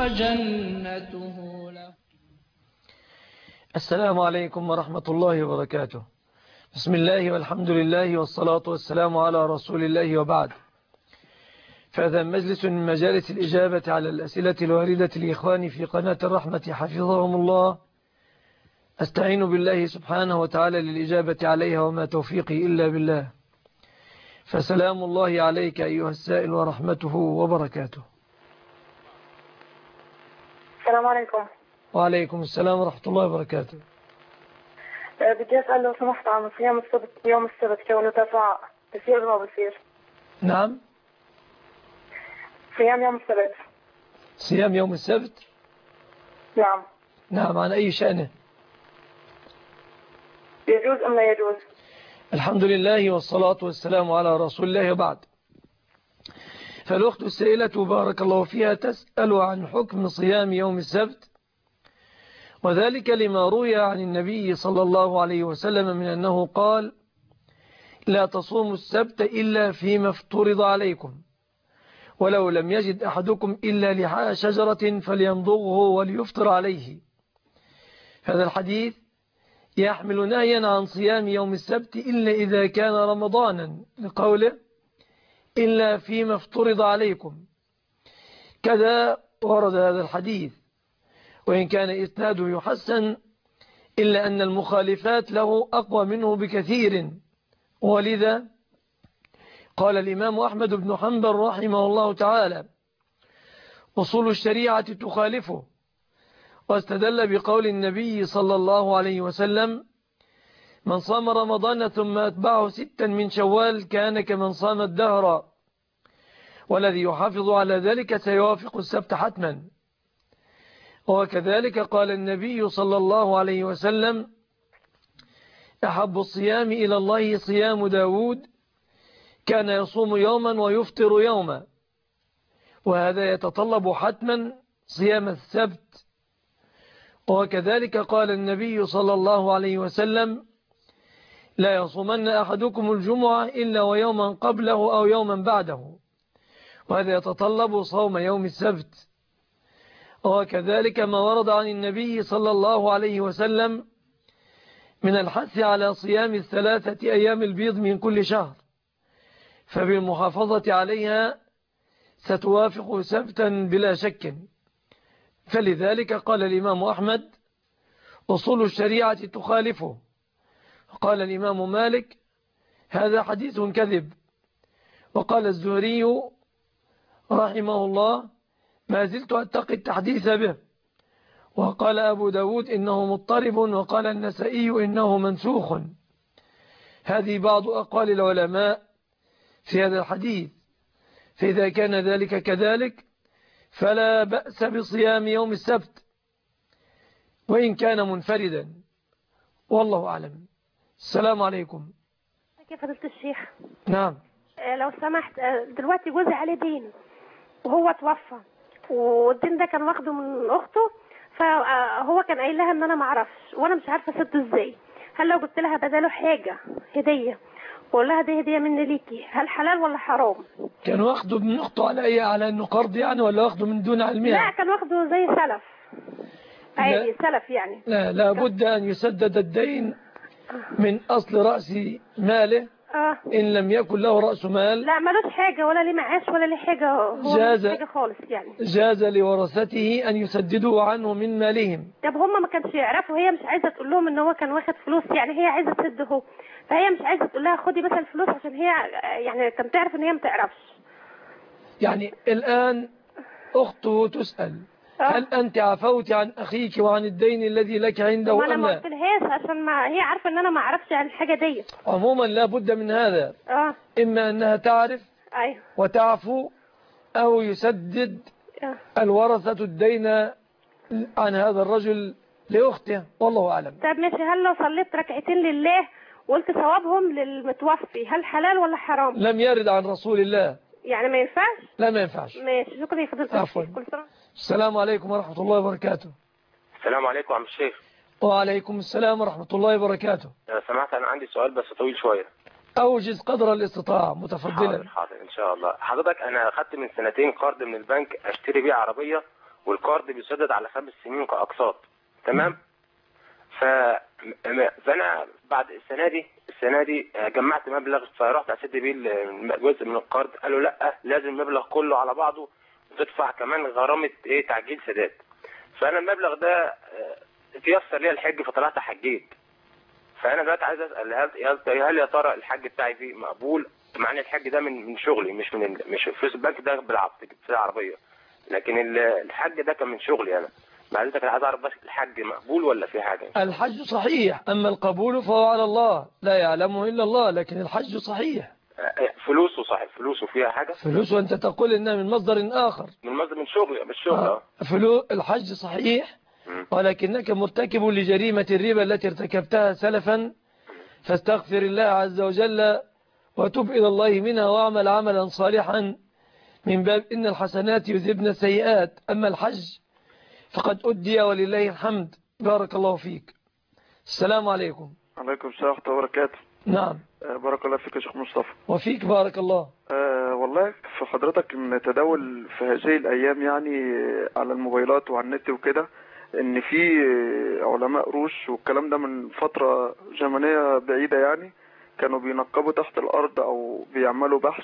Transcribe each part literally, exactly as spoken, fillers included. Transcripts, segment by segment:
وجنته له. السلام عليكم ورحمة الله وبركاته. بسم الله والحمد لله والصلاة والسلام على رسول الله وبعد. فهذا مجلس من مجالس الإجابة على الأسئلة الواردة لإخواني في قناة الرحمة حفظهم الله. أستعين بالله سبحانه وتعالى للإجابة عليها وما توفيقي إلا بالله. فسلام الله عليك أيها السائل ورحمته وبركاته. السلام عليكم. وعليكم السلام ورحمة الله وبركاته. أه بدي أسأل لو سمحت عن صيام السبت يوم السبت كونه تسعة بصير ولا ما بصير؟ نعم، صيام يوم السبت. صيام يوم السبت؟ نعم. نعم، عن أي شأنه؟ يجوز أم لا يجوز؟ الحمد لله والصلاة والسلام على رسول الله وبعد. فالأخت السائلة بارك الله فيها تسأل عن حكم صيام يوم السبت، وذلك لما روي عن النبي صلى الله عليه وسلم من أنه قال: لا تصوموا السبت إلا فيما افترض عليكم، ولو لم يجد أحدكم إلا لحاء شجرة فليمضغه وليفطر عليه. هذا الحديث يحمل نهيا عن صيام يوم السبت إلا إذا كان رمضانا، لقوله: إلا فيما افترض عليكم. كذا ورد هذا الحديث، وإن كان إسناده يحسن إلا أن المخالفات له أقوى منه بكثير، ولذا قال الإمام أحمد بن حنبل رحمه الله تعالى: أصول الشريعة تخالفه، واستدل بقول النبي صلى الله عليه وسلم: من صام رمضان ثم أتبعه ستا من شوال كان كمن صام الدهر، والذي يحافظ على ذلك سيوافق السبت حتما. وكذلك قال النبي صلى الله عليه وسلم: أحب الصيام إلى الله صيام داود كان يصوم يوما ويفطر يوما، وهذا يتطلب حتما صيام السبت. وكذلك قال النبي صلى الله عليه وسلم: لا يصومن أحدكم الجمعة إلا ويوما قبله أو يوما بعده، وهذا يتطلب صوم يوم السبت. وكذلك ما ورد عن النبي صلى الله عليه وسلم من الحث على صيام الثلاثة أيام البيض من كل شهر، فبالمحافظة عليها ستوافق سبتا بلا شك. فلذلك قال الإمام أحمد: أصول الشريعة تخالفه. وقال الإمام مالك: هذا حديث كذب. وقال الزهري رحمه الله: ما زلت أتقي التحديث به. وقال أبو داود: إنه مضطرب. وقال النسائي: إنه منسوخ. هذه بعض أقوال العلماء في هذا الحديث. فإذا كان ذلك كذلك فلا بأس بصيام يوم السبت وإن كان منفردا، والله أعلم. السلام عليكم. كيف فضيلة الشيخ؟ نعم. لو سمحت، دلوقتي جوزي عليه دين وهو توفى، والدين ده كان واخده من أخته، فهو كان قايل لها ان انا ما اعرفش وانا مش عارفه اسده ازاي. هل لو جبت لها بداله حاجه هديه واقول لها دي هديه مني ليكي، هل حلال ولا حرام؟ كان واخده من اخته على ايه، على انه قرض يعني، ولا واخده من دون علمها؟ لا، كان واخده زي سلف عادي، سلف يعني. لا، لابد ان يسدد الدين من اصل راس ماله. آه. إن لم يكن له رأس مال لا، ملوش حاجة ولا ليه معاش ولا ليه حاجة، هو جاز حاجة خالص يعني. جاز لورثته أن يسددوا عنه من مالهم. طب هم ما كانش يعرفوا، هي مش عايزة تقول لهم إن هو كان واخد فلوس، يعني هي عايزة تسده، فهي مش عايزة تقول لها خدي بس الفلوس، عشان هي يعني كانت تعرف إن هي ما تعرفش. يعني الآن أخته تسأل: أه؟ هل أنت عفوت عن أخيك وعن الدين الذي لك عنده أم لا؟ أنا ما قلتلهاش عشان ما هي عارفة إن أنا ما أعرفش عن الحاجة دي. عموما لا بد من هذا. أه. إما أنها تعرف أيوه وتعفو، أو يسدد أه. الورثة الدين عن هذا الرجل لأخته، والله أعلم. طب ماشي، هل لو صليت ركعتين لله وقلت ثوابهم للمتوفي هل حلال ولا حرام؟ لم يرد عن رسول الله. يعني ما ينفعش؟ لا، ما ينفعش. ماشي، شكرا يا فضيلة الشيخ. السلام عليكم ورحمة الله وبركاته. السلام عليكم عم الشيخ. وعليكم السلام ورحمة الله وبركاته. سمعت، أنا عندي سؤال بس طويل شوية. أوجز قدر الاستطاعة، متفضلا. حاضر حاضر إن شاء الله. حضرتك أنا أخذت من سنتين قرض من البنك أشتري بيه عربية، والقرض بيسدد على خمس سنين كأقساط. تمام. ف... فانا بعد السنه دي السنه دي جمعت مبلغ، فرحت اسد بيه جزء من القرض. قالوا لا، لازم المبلغ كله على بعضه وتدفع كمان غرامه ايه تعجيل سداد. فانا المبلغ ده تيسر لي الحج فطلعت حجيت. فانا دلوقتي عايز اسال هل هل يا ترى الحج بتاعي فيه مقبول، مع ان الحج ده من من شغلي، مش من مش فلوس البنك ده بالعقد في العربيه، لكن الحج ده كان من شغلي انا. معلش انا عايز اعرف بس الحج مقبول ولا في حاجه؟ الحج صحيح، اما القبول فهو على الله لا يعلمه الا الله، لكن الحج صحيح. فلوسه صحيح، فلوسه فيها حاجه؟ فلوسه انت تقول انها من مصدر اخر، من مصدر من شغلي مش شغل. اه فلوس الحج صحيح، ولكنك مرتكب لجريمة الربا التي ارتكبتها سلفا، فاستغفر الله عز وجل وتب إلى الله منها واعمل عملا صالحا من باب إن الحسنات يذهبن السيئات. أما الحج فقد أدي ولله الحمد. بارك الله فيك. السلام عليكم. عليكم السلام ورحمة الله وبركاته. نعم. أه بارك الله فيك يا شيخ مصطفى. وفيك بارك الله. أه والله في حضرتك ان تداول في هذه الأيام يعني على الموبايلات وعلى النت وكده ان في علماء روس والكلام ده من فترة زمنية بعيدة يعني كانوا بينقبوا تحت الأرض أو بيعملوا بحث،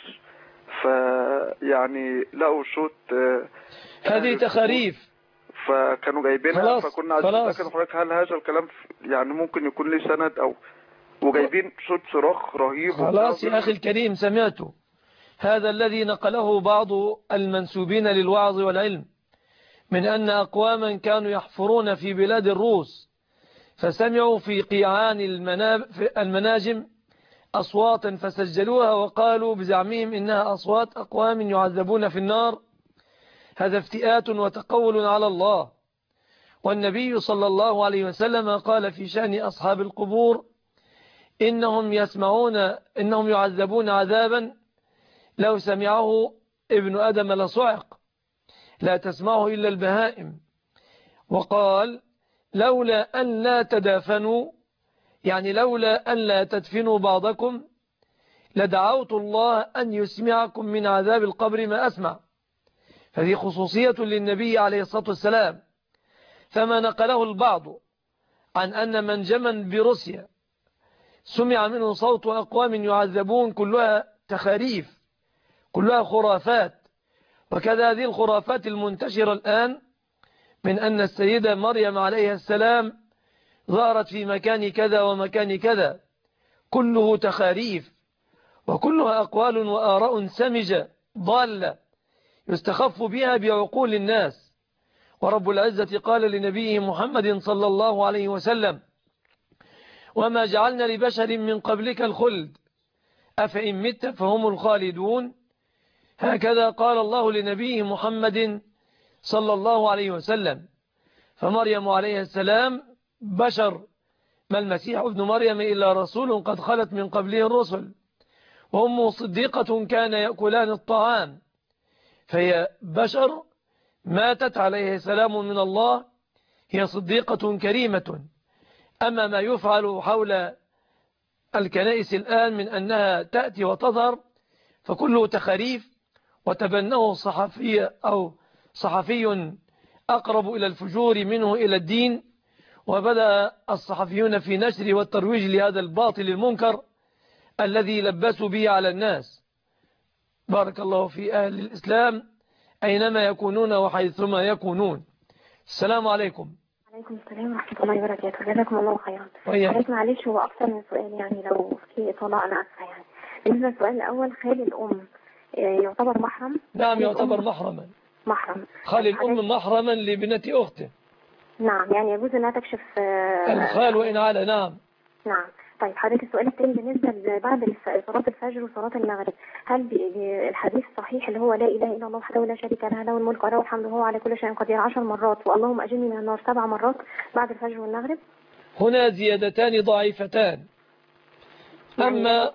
فيعني لقوا صوت أه هذه تخاريف فكانوا جايبينها، فكنا عايزين نتأكد حضرتك هل هذا الكلام يعني ممكن يكون ليه سند أو وجايبين صوت صراخ رهيب. خلاص يا أخي الكريم سمعته. هذا الذي نقله بعض المنسوبين للوعظ والعلم من أن أقواما كانوا يحفرون في بلاد الروس فسمعوا في قيعان المناجم أصواتا فسجلوها وقالوا بزعمهم إنها أصوات أقوام يعذبون في النار. هذا افتئات وتقول على الله. والنبي صلى الله عليه وسلم قال في شأن أصحاب القبور إنهم يسمعون إنهم يعذبون عذابا لو سمعه ابن آدم لصعق لا تسمعه إلا البهائم. وقال لولا أن لا تدافنوا، يعني لولا أن لا تدفنوا بعضكم لدعوت الله أن يسمعكم من عذاب القبر ما أسمع. هذه خصوصية للنبي عليه الصلاة والسلام. فما نقله البعض عن أن منجما بروسيا سمع منه صوت أقوام يعذبون كلها تخاريف، كلها خرافات. وكذا هذه الخرافات المنتشرة الآن من أن السيدة مريم عليه السلام ظهرت في مكان كذا ومكان كذا، كله تخاريف وكلها أقوال وآراء سمجة ضالة يستخف بها بعقول الناس. ورب العزة قال لنبيه محمد صلى الله عليه وسلم وما جعلنا لبشر من قبلك الخلد أفإن مت فهم الخالدون. هكذا قال الله لنبيه محمد صلى الله عليه وسلم. فمريم عليه السلام بشر، ما المسيح ابن مريم إلا رسول قد خلت من قبله الرسل. وأمه صديقة كان يأكلان الطعام، فهي بشر ماتت عليه سلام من الله، هي صديقة كريمة. أما ما يفعل حول الكنائس الآن من أنها تأتي وتظهر فكله تخاريف وتبناه صحفي أو صحفي أقرب إلى الفجور منه إلى الدين. وبدأ الصحفيون في نشر والترويج لهذا الباطل المنكر الذي لبسوا به على الناس. بارك الله في أهل الإسلام أينما يكونون وحيثما يكونون. السلام عليكم. عليكم السلام ورحمة الله وبركاته. جزاكم الله خيرا. حضرتك معلش هو أكثر من سؤال يعني لو في إطلاع أنا أسفة يعني. بالنسبة للسؤال الأول خالي الأم يعتبر محرم؟ نعم يعتبر محرما. محرم. خالي الأم محرما لبنة أخته. نعم يعني يجوز أنها تكشف الخال وإن على. نعم. نعم. طيب حضرتك السؤال الثاني بالنسبة بعد صلاة الفجر وصلاة المغرب، هل الحديث صحيح اللي هو لا إله إلا الله وحده لا شريك له له الملك وله الحمد وهو على كل شيء قدير عشر مرات واللهم أجرني من النار سبع مرات بعد الفجر والمغرب؟ هنا زيادتان ضعيفتان. أما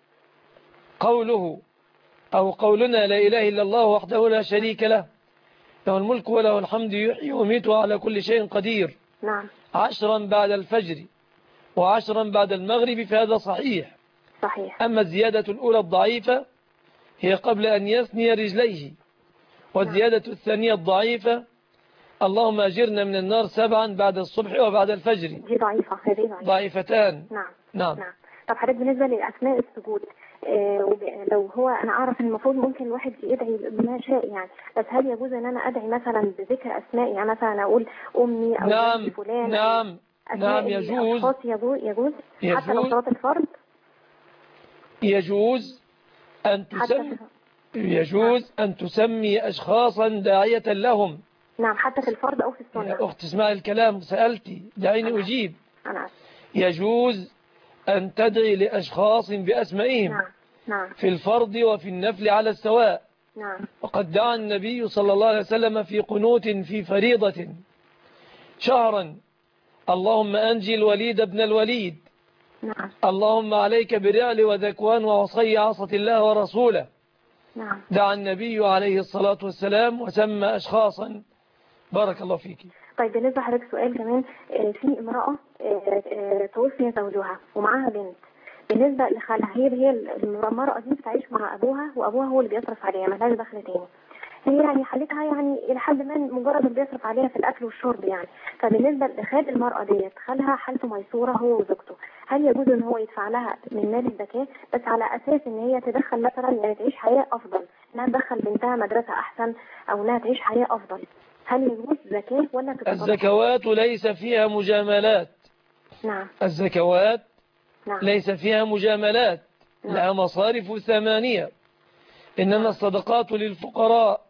قوله أو قولنا لا إله إلا الله وحده لا شريك له له الملك وله الحمد يحيي ويميت وعلى كل شيء قدير. نعم. عشرا بعد الفجر وعشرا بعد المغرب فهذا صحيح. صحيح. أما الزيادة الأولى الضعيفة هي قبل أن يثني رجليه، والزيادة الثانية الضعيفة اللهم أجرنا من النار سبعا بعد الصبح وبعد الفجر. دي ضعيفة، هذه ضعيفة. ضعيفتان. نعم نعم. نعم. طب حضرتك بالنسبة لأسماء السجود، آه وب- لو هو أنا أعرف إن المفروض ممكن الواحد يدعي بما شاء يعني، بس هل يجوز إن أنا أدعي مثلا بذكر أسماء، يعني مثلا أقول أمي أو نعم بنت فلان؟ نعم أسماء نعم يجوز. الأشخاص يجوز يجوز حتى لو يجوز صلاة الفرض؟ يجوز أن حتى تسمي في يجوز أن تسمي أشخاصا داعية لهم. نعم حتى في الفرض أو في السنة. يا أخت اسمع الكلام، سألتي دعيني أنا أجيب. أنا أسف. يجوز أن تدعي لأشخاص بأسمائهم نعم نعم في الفرض وفي النفل على السواء. نعم وقد دعا النبي صلى الله عليه وسلم في قنوت في فريضة شهرا: اللهم أنجي الوليد ابن الوليد، نعم اللهم عليك برعل وذكوان وعصي عصة الله ورسوله. نعم. دعا النبي عليه الصلاة والسلام وسمى أشخاصا. بارك الله فيك. طيب بالنسبة لحضرتك سؤال كمان، آه، في امرأة آه، آه، توفي زوجها ومعاها بنت، بالنسبة لخالها، هي هي المرأة دي بتعيش مع أبوها وأبوها هو اللي بيصرف عليها، ملهاش دخل تاني. هي يعني حالتها يعني إلى حد ما مجرد اللي بيصرف عليها في الأكل والشرب يعني. فبالنسبة لخال المرأة ديت، خالها حالته ميسورة هو وزوجته، هل يجوز إن هو يدفع لها من مال الزكاة بس على أساس إن هي تدخل مثلا يعني تعيش حياة أفضل، إنها تدخل بنتها مدرسة أحسن أو إنها تعيش حياة أفضل؟ هل يجوز زكاة ولا تتصدق؟ الزكوات ليس فيها مجاملات. نعم الزكوات نعم ليس فيها مجاملات، نعم. لها مصارف ثمانية. إنما الصدقات للفقراء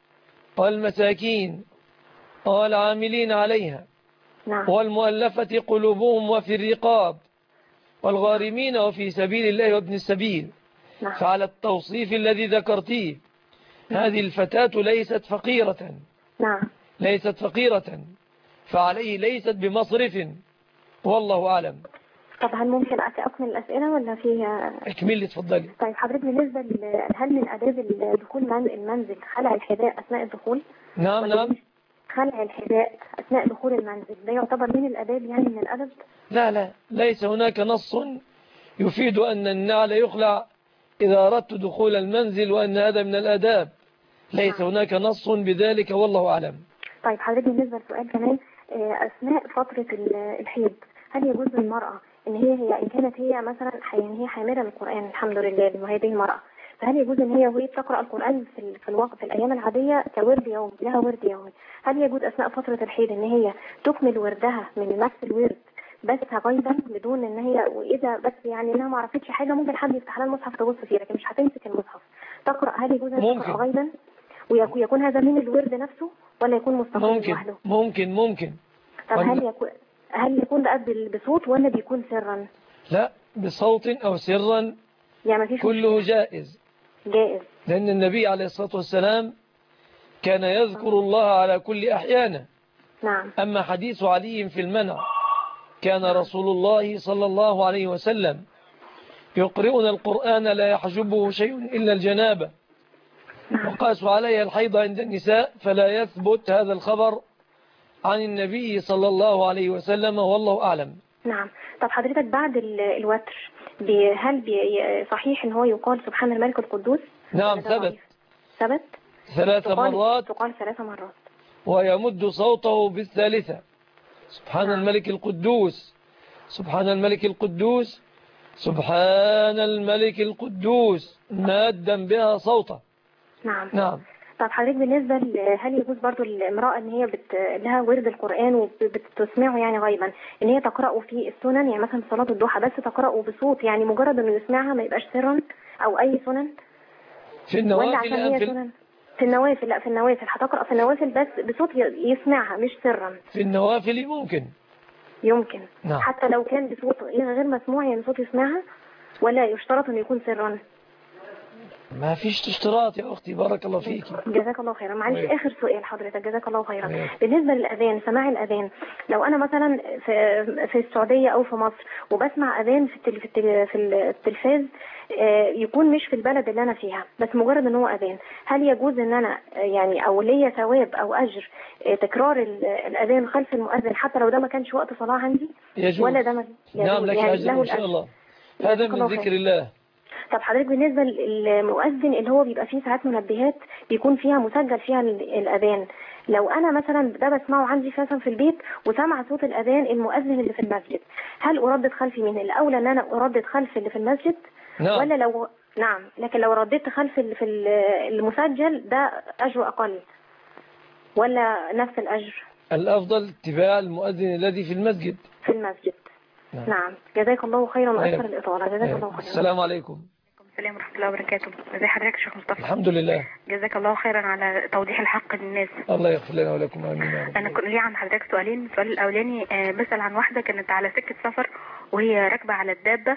والمساكين والعاملين عليها نعم والمؤلفة قلوبهم وفي الرقاب والغارمين وفي سبيل الله وابن السبيل. نعم فعلى التوصيف الذي ذكرتيه، هذه الفتاة ليست فقيرة، نعم. ليست فقيرة، فعليه ليست بمصرف، والله أعلم. طب هل ممكن أكمل الأسئلة ولا فيها؟ اكملي تفضلي. طيب حضرتك بالنسبة ل- هل من آداب الدخول من- المنزل خلع الحذاء أثناء الدخول؟ نعم ولا نعم. مش؟ خلع الحذاء أثناء دخول المنزل ده يعتبر من الآداب يعني من الأدب؟ لا لا، ليس هناك نص يفيد أن النعل يخلع إذا أردت دخول المنزل وأن هذا من الآداب، ليس نعم. هناك نص بذلك والله أعلم. طيب حضرتك بالنسبة للسؤال كمان، آه، أثناء فترة ال- الحيض، هل يجوز للمرأة إن هي هي إن كانت هي مثلا ح- يعني هي حاملة للقرآن الحمد لله وهذه المرأة، فهل يجوز إن هي وهي بتقرأ القرآن في ال- في الوقت في الأيام العادية كورد يومي، لها ورد يومي، هل يجوز أثناء فترة الحيض إن هي تكمل وردها من نفس الورد بس غيبا بدون إن هي، وإذا بس يعني إنها ما عرفتش حاجة ممكن حد يفتح لها المصحف تبص فيه لكن مش هتمسك المصحف تقرأ، هل يجوز أن ممكن. تقرأ غيبا ويكون هذا من الورد نفسه ولا يكون مستقل ممكن لوحده؟ ممكن ممكن. طب ولا- هل يكون هل يكون بقى بال- بصوت ولا بيكون سرا؟ لا، بصوت أو سرا يعني ما فيش كله جائز، جائز. لأن النبي عليه الصلاة والسلام كان يذكر الله على كل أحيانه. نعم أما حديث علي في المنع، كان رسول الله صلى الله عليه وسلم يقرئنا القرآن لا يحجبه شيء إلا الجنابة، وقاسوا عليها الحيض عند النساء، فلا يثبت هذا الخبر عن النبي صلى الله عليه وسلم والله أعلم. نعم. طب حضرتك بعد ال- الوتر بي هل بي صحيح ان هو يقال سبحان الملك القدوس؟ نعم ولا ده ثبت ضعيف؟ ثبت ثلاث تقال مرات، تقال ثلاث مرات. ويمد صوته بالثالثة: سبحان نعم. الملك القدوس، سبحان الملك القدوس، سبحان الملك القدوس، مادا بها صوته. نعم نعم. طب حضرتك بالنسبة ل- هل يجوز برضو الامرأة ان هي بت... لها ورد القرآن وبتسمعه يعني غيبا، ان هي تقرأه في السنن يعني مثلا صلاة الضحى بس تقرأه بصوت يعني مجرد انه يسمعها ما يبقاش سرا او اي سنن؟ في ولا النوافل عشان أم هي في, سنن؟ في النوافل، لا في النوافل هتقرأ في النوافل بس بصوت ي- يسمعها مش سرا. في النوافل ممكن. يمكن. نعم. حتى لو كان بصوت غير مسموع يعني صوت يسمعها، ولا يشترط انه يكون سرا؟ ما فيش اشتراط يا أختي، بارك الله فيك. جزاك الله خيرا. معلش وياك. اخر سؤال حضرتك، جزاك الله خيرا. وياك. بالنسبه للاذان، سماع الاذان، لو انا مثلا في في السعوديه او في مصر وبسمع اذان في التل في التل في التلفاز، آه، يكون مش في البلد اللي انا فيها بس مجرد ان هو اذان، هل يجوز ان انا آه، يعني او ليا ثواب او اجر آه، تكرار ال- الاذان خلف المؤذن حتى لو ده ما كانش وقت صلاه عندي؟ يجوز. ولا ده ما نعم لك يعني أجر له إن شاء الأجر. الله، هذا جزاك من الله ذكر خير. الله. طب حضرتك بالنسبة للمؤذن اللي هو بيبقى فيه ساعات منبهات بيكون فيها مسجل فيها ال- الأذان، لو انا مثلا ده بسمعه عندي مثلا في البيت وسمع صوت الاذان المؤذن اللي في المسجد، هل اردد خلفي من الاولى ان انا اردد خلف اللي في المسجد؟ نعم. ولا لو نعم، لكن لو رددت خلف اللي في المسجل ده اجر اقل ولا نفس الاجر؟ الافضل اتباع المؤذن الذي في المسجد. في المسجد. نعم, نعم. جزاك الله خيرا واكثر الاطاله. جزاك الله خيرا. السلام عليكم. السلام ورحمة الله وبركاته. ازي حضرتك يا شيخ مصطفى؟ الحمد لله. جزاك الله خيرا على توضيح الحق للناس. الله يغفر لنا ولكم امين يا رب. انا كنت لي عن حضرتك سؤالين. السؤال الاولاني آه بسأل عن واحدة كانت على سكة سفر وهي راكبة على الدابة،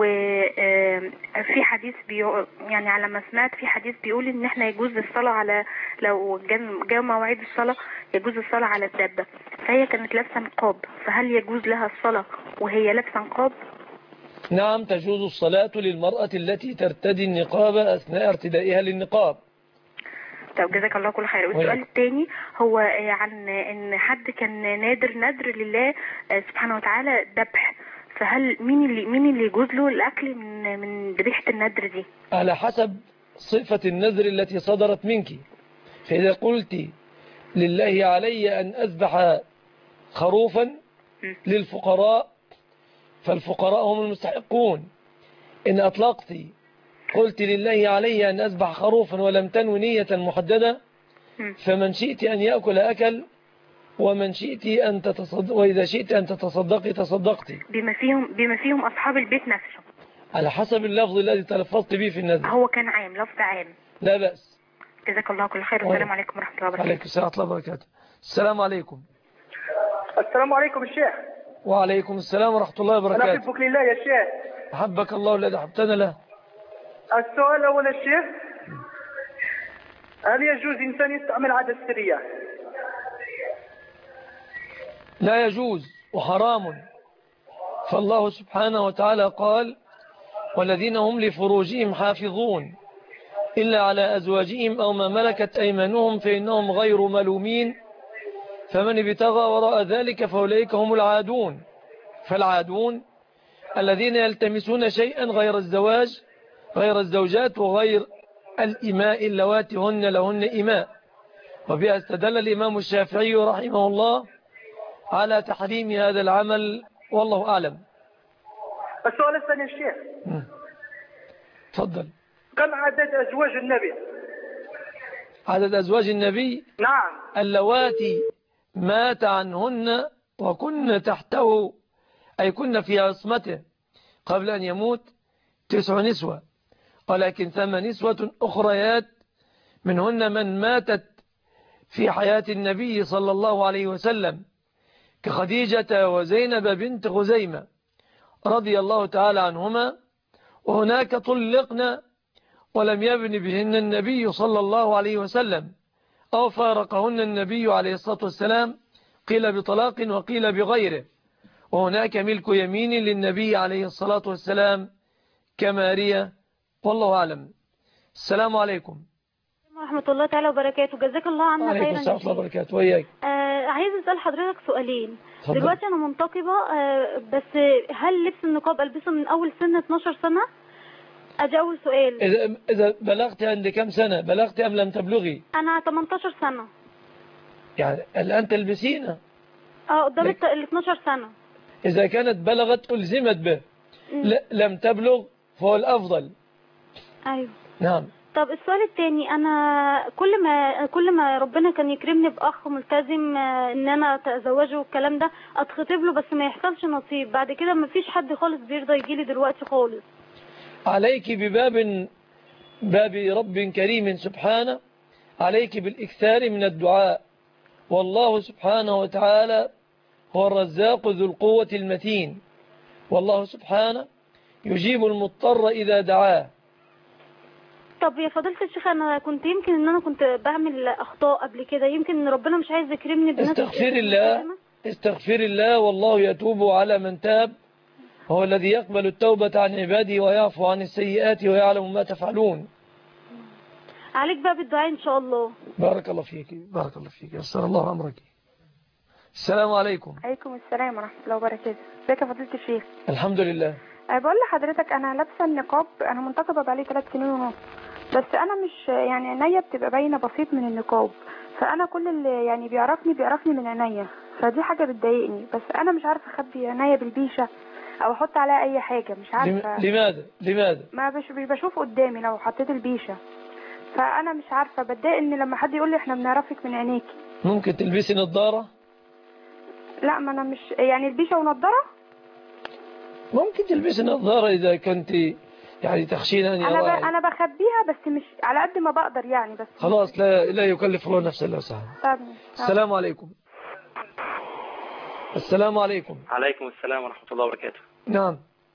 وفي حديث بيو يعني على ما سمعت في حديث بيقول ان احنا يجوز الصلاة على لو جاء مواعيد الصلاة يجوز الصلاة على الدابة، فهي كانت لابسة نقاب، فهل يجوز لها الصلاة وهي لابسة نقاب؟ نعم، تجوز الصلاة للمرأة التي ترتدي النقاب أثناء ارتدائها للنقاب. طب جزاك الله كل خير. والسؤال الثاني هو عن ان حد كان نادر نذر لله سبحانه وتعالى ذبح، فهل مين اللي مين اللي يجوز له الاكل من من ذبيحه النذر دي؟ على حسب صفة النذر التي صدرت منك. فإذا قلت لله علي أن أذبح خروفا م. للفقراء فالفقراء هم المستحقون. إن أطلقت قلت لله علي أن أذبح خروفا ولم تنو نية محددة فمن شئت أن يأكل أكل ومن شئت أن تتصدق، وإذا شئت أن تتصدقي تصدقتي بما فيهم بما فيهم أصحاب البيت نفسه على حسب اللفظ الذي تلفظت به في النذر. هو كان عام، لفظ عام. لا بأس. جزاك الله كل خير. والسلام عليكم ورحمة الله وبركاته. عليكم السلام ورحمة الله وبركاته. السلام عليكم. السلام عليكم الشيخ. وعليكم السلام ورحمة الله وبركاته. أنا أحبك لله يا شيخ. أحبك الله الذي أحببتنا له. السؤال الأول يا شيخ، هل يجوز إنسان يستعمل عادة سرية؟ لا يجوز وحرام. فالله سبحانه وتعالى قال: والذين هم لفروجهم حافظون إلا على أزواجهم أو ما ملكت أيمانهم فإنهم غير ملومين فمن ابتغى وراء ذلك فأولئك هم العادون. فالعادون الذين يلتمسون شيئا غير الزواج غير الزوجات وغير الإماء اللواتي هن لهن إماء. وبها استدل الإمام الشافعي رحمه الله على تحريم هذا العمل، والله أعلم. السؤال الثاني الشيخ، تفضل. كم عدد أزواج النبي؟ عدد أزواج النبي؟ نعم. اللواتي مات عنهن وكن تحته أي كن في عصمته قبل أن يموت تسع نسوة، ولكن ثم نسوة أخريات منهن من ماتت في حياة النبي صلى الله عليه وسلم كخديجة وزينب بنت خزيمة رضي الله تعالى عنهما، وهناك طلقنا ولم يبن بهن النبي صلى الله عليه وسلم أو فارقهن النبي عليه الصلاة والسلام، قيل بطلاق وقيل بغيره. وهناك ملك يمين للنبي عليه الصلاة والسلام كماريا، والله أعلم. السلام عليكم ورحمة الله تعالى وبركاته. جزاك الله عنا خيرا. وعليكم السلام ورحمة الله وبركاته. وإياك. آه عايز أسأل حضرتك سؤالين. تفضل. دلوقتي أنا منتقبة، آه بس هل لبس النقاب ألبسه من أول سن اتناشر سنة؟ أجي أول سؤال. إذا إذا بلغت عند كم سنة؟ بلغت أم لم تبلغي؟ أنا تمنتاشر سنة. يعني الآن تلبسينه؟ اه قدام ال اتناشر سنة. إذا كانت بلغت ألزمت به، لم تبلغ فهو الأفضل. أيوه. نعم. طب السؤال الثاني، أنا كل ما كل ما ربنا كان يكرمني بأخ ملتزم إن أنا أتزوجه والكلام ده أتخطب له، بس ما يحصلش نصيب. بعد كده ما فيش حد خالص بيرضى يجيلي دلوقتي خالص. عليك بباب باب رب كريم سبحانه، عليك بالإكثار من الدعاء، والله سبحانه وتعالى هو الرزاق ذو القوة المتين، والله سبحانه يجيب المضطر إذا دعاه. طب يا فضيلة الشيخ، أنا كنت يمكن إن أنا كنت بعمل أخطاء قبل كده، يمكن إن ربنا مش عايز يكرمني بنفس. استغفر الله استغفر الله والله يتوب على من تاب، هو الذي يقبل التوبة عن عباده ويعفو عن السيئات ويعلم ما تفعلون. عليك بقى بالدعاء إن شاء الله. بارك الله فيك بارك الله فيك يسر الله أمرك. السلام عليكم. عليكم السلام ورحمة الله وبركاته. ازيك يا فضيلة الشيخ؟ الحمد لله. أه بقول لحضرتك أنا لابسة النقاب، أنا منتقبة بقالي ثلاث سنين ونص، بس أنا مش يعني عينيا بتبقى باينة بسيط من النقاب، فانا كل اللي يعني بيعرفني بيعرفني من عينيا، فدي حاجه بتضايقني، بس انا مش عارفه اخبي عينيا بالبيشه او احط عليها اي حاجه، مش عارفه. لماذا لماذا ما مش بشوف قدامي لو حطيت البيشه، فانا مش عارفه، بتضايق ان لما حد يقول لي احنا بنعرفك من عينيكي. ممكن تلبسي نظاره؟ لا، ما انا مش يعني البيشه ونظاره. ممكن تلبسي نظاره اذا كنت يعني تخشين ان انا ب... يراعي. انا بخبيها بس مش على قد ما بقدر يعني، بس خلاص لا لا يكلف الله نفسا الا وسعها. طب السلام عليكم. السلام عليكم. عليكم السلام ورحمة الله وبركاته. نعم.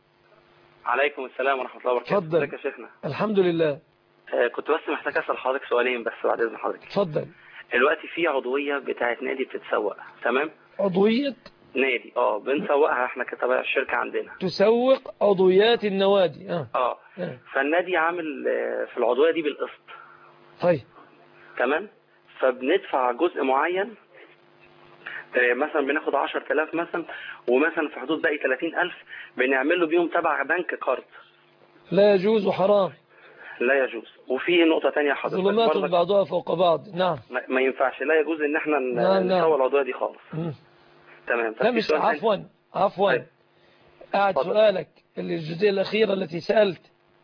عليكم السلام ورحمة الله وبركاته. تفضل. ازيك يا شيخنا؟ الحمد لله. آه كنت بس محتاج اسال حضرتك سؤالين بس بعد اذن حضرتك. تفضل. دلوقتي في عضوية بتاعت نادي بتتسوق، تمام؟ عضوية نادي اه بنسوقها احنا كتبع الشركة عندنا. تسوق عضويات النوادي. اه اه, آه. فالنادي عامل آه في العضوية دي بالقسط. طيب. تمام؟ فبندفع جزء معين، مثلا بناخد عشرة آلاف مثلا، ومثلا في حدود باقي ثلاثين ألف بنعمل له بيهم تبع بنك قرض. لا يجوز وحرام. لا يجوز. وفي نقطة تانية حضرتك، ظلمات بعضها فوق بعض. نعم. ما ينفعش، لا يجوز ان احنا نعم نسوي العضوية دي خالص. مم. تمام. لا مش عفوا عفوا قاعد سؤالك الجزئية الأخيرة التي سألت.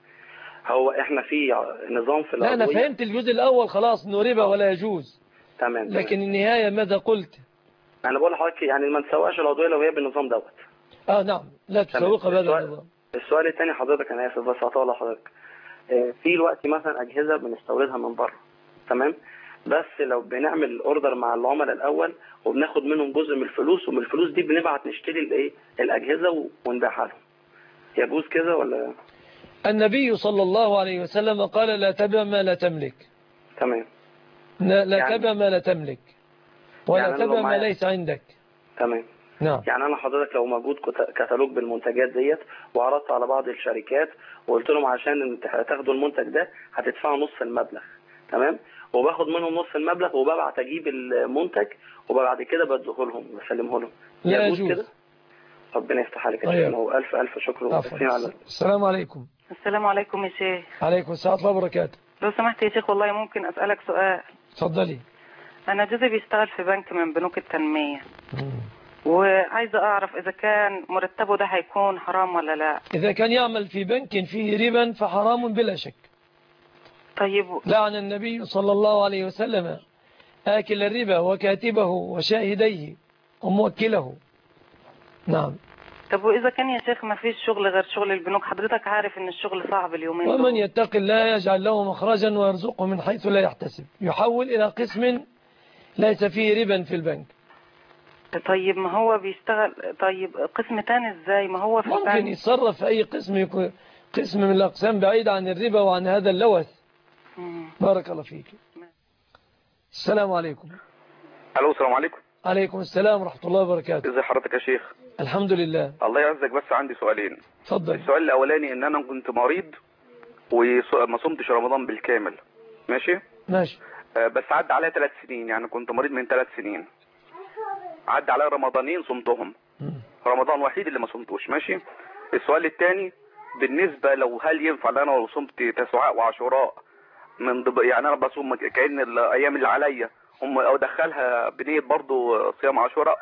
هو احنا في نظام في العضوية. لا أنا فهمت الجزء الأول خلاص إنه ربا ولا يجوز. تمام. لكن تمام. النهاية ماذا قلت؟ انا بقول لحضرتك يعني ما نسوقش العضوية لو هي بالنظام دوت. اه نعم لا تسوقها بهذا النظام. السؤال الثاني حضرتك، انا اسف بس هطول حضرتك. في الوقت مثلا اجهزة بنستوردها من بره، تمام؟ بس لو بنعمل اوردر مع العملاء الاول وبناخد منهم جزء من الفلوس، ومن الفلوس دي بنبعت نشتري الايه الاجهزة ونبيعها لهم، يجوز كده ولا؟ النبي صلى الله عليه وسلم قال لا تبع ما لا تملك. تمام. لا, لا يعني تبع ما لا تملك ولا يعني تبع ما ليس عندك. تمام. نعم. يعني انا حضرتك لو موجود كتالوج بالمنتجات ديت وعرضت على بعض الشركات وقلت لهم عشان تاخدوا المنتج ده هتدفعوا نص المبلغ، تمام؟ وباخد منهم نص المبلغ وببعت اجيب المنتج وبعد كده بديه لهم بسلمه لهم، لا يجوز كده؟ ربنا يفتح عليك يا شيخ، والف الف شكر وتسليم على. السلام عليكم. السلام عليكم يا شيخ. عليكم السلام ورحمة الله وبركاته. لو سمحت يا شيخ والله ممكن اسالك سؤال؟ اتفضلي. انا جوزي بيشتغل في بنك من بنوك التنمية، وعايزة اعرف اذا كان مرتبه ده هيكون حرام ولا لا. اذا كان يعمل في بنك فيه ربا فحرام بلا شك. طيب. لعن النبي صلى الله عليه وسلم آكل الربا وكاتبه وشاهديه وموكله. نعم. طب واذا كان يا شيخ ما فيش شغل غير شغل البنوك، حضرتك عارف ان الشغل صعب اليومين دول. ومن يتق الله يجعل له مخرجا ويرزقه من حيث لا يحتسب، يحول الى قسم ليس فيه ربا في البنك. طيب ما هو بيشتغل، طيب قسم تاني ازاي؟ ما هو في ممكن البنك يتصرف في اي قسم يكون قسم من الاقسام بعيد عن الربا وعن هذا اللوث. مم. بارك الله فيك. السلام عليكم. الو السلام عليكم. عليكم السلام ورحمة الله وبركاته. ازي حضرتك يا شيخ؟ الحمد لله. الله يعزك. بس عندي سؤالين. اتفضل. السؤال الاولاني ان انا كنت مريض وما صمتش رمضان بالكامل، ماشي؟ ماشي. آه بس عدى عليا ثلاث سنين، يعني كنت مريض من ثلاث سنين. عدى عليا رمضانين صمتهم. م. رمضان وحيد اللي ما صمتوش، ماشي؟ السؤال الثاني بالنسبة لو هل ينفع ان انا لو صمت تسعاء وعاشوراء من ضب... يعني انا بصوم كأن الايام اللي عليا هم او ادخلها بنية برضو صيام عاشوراء؟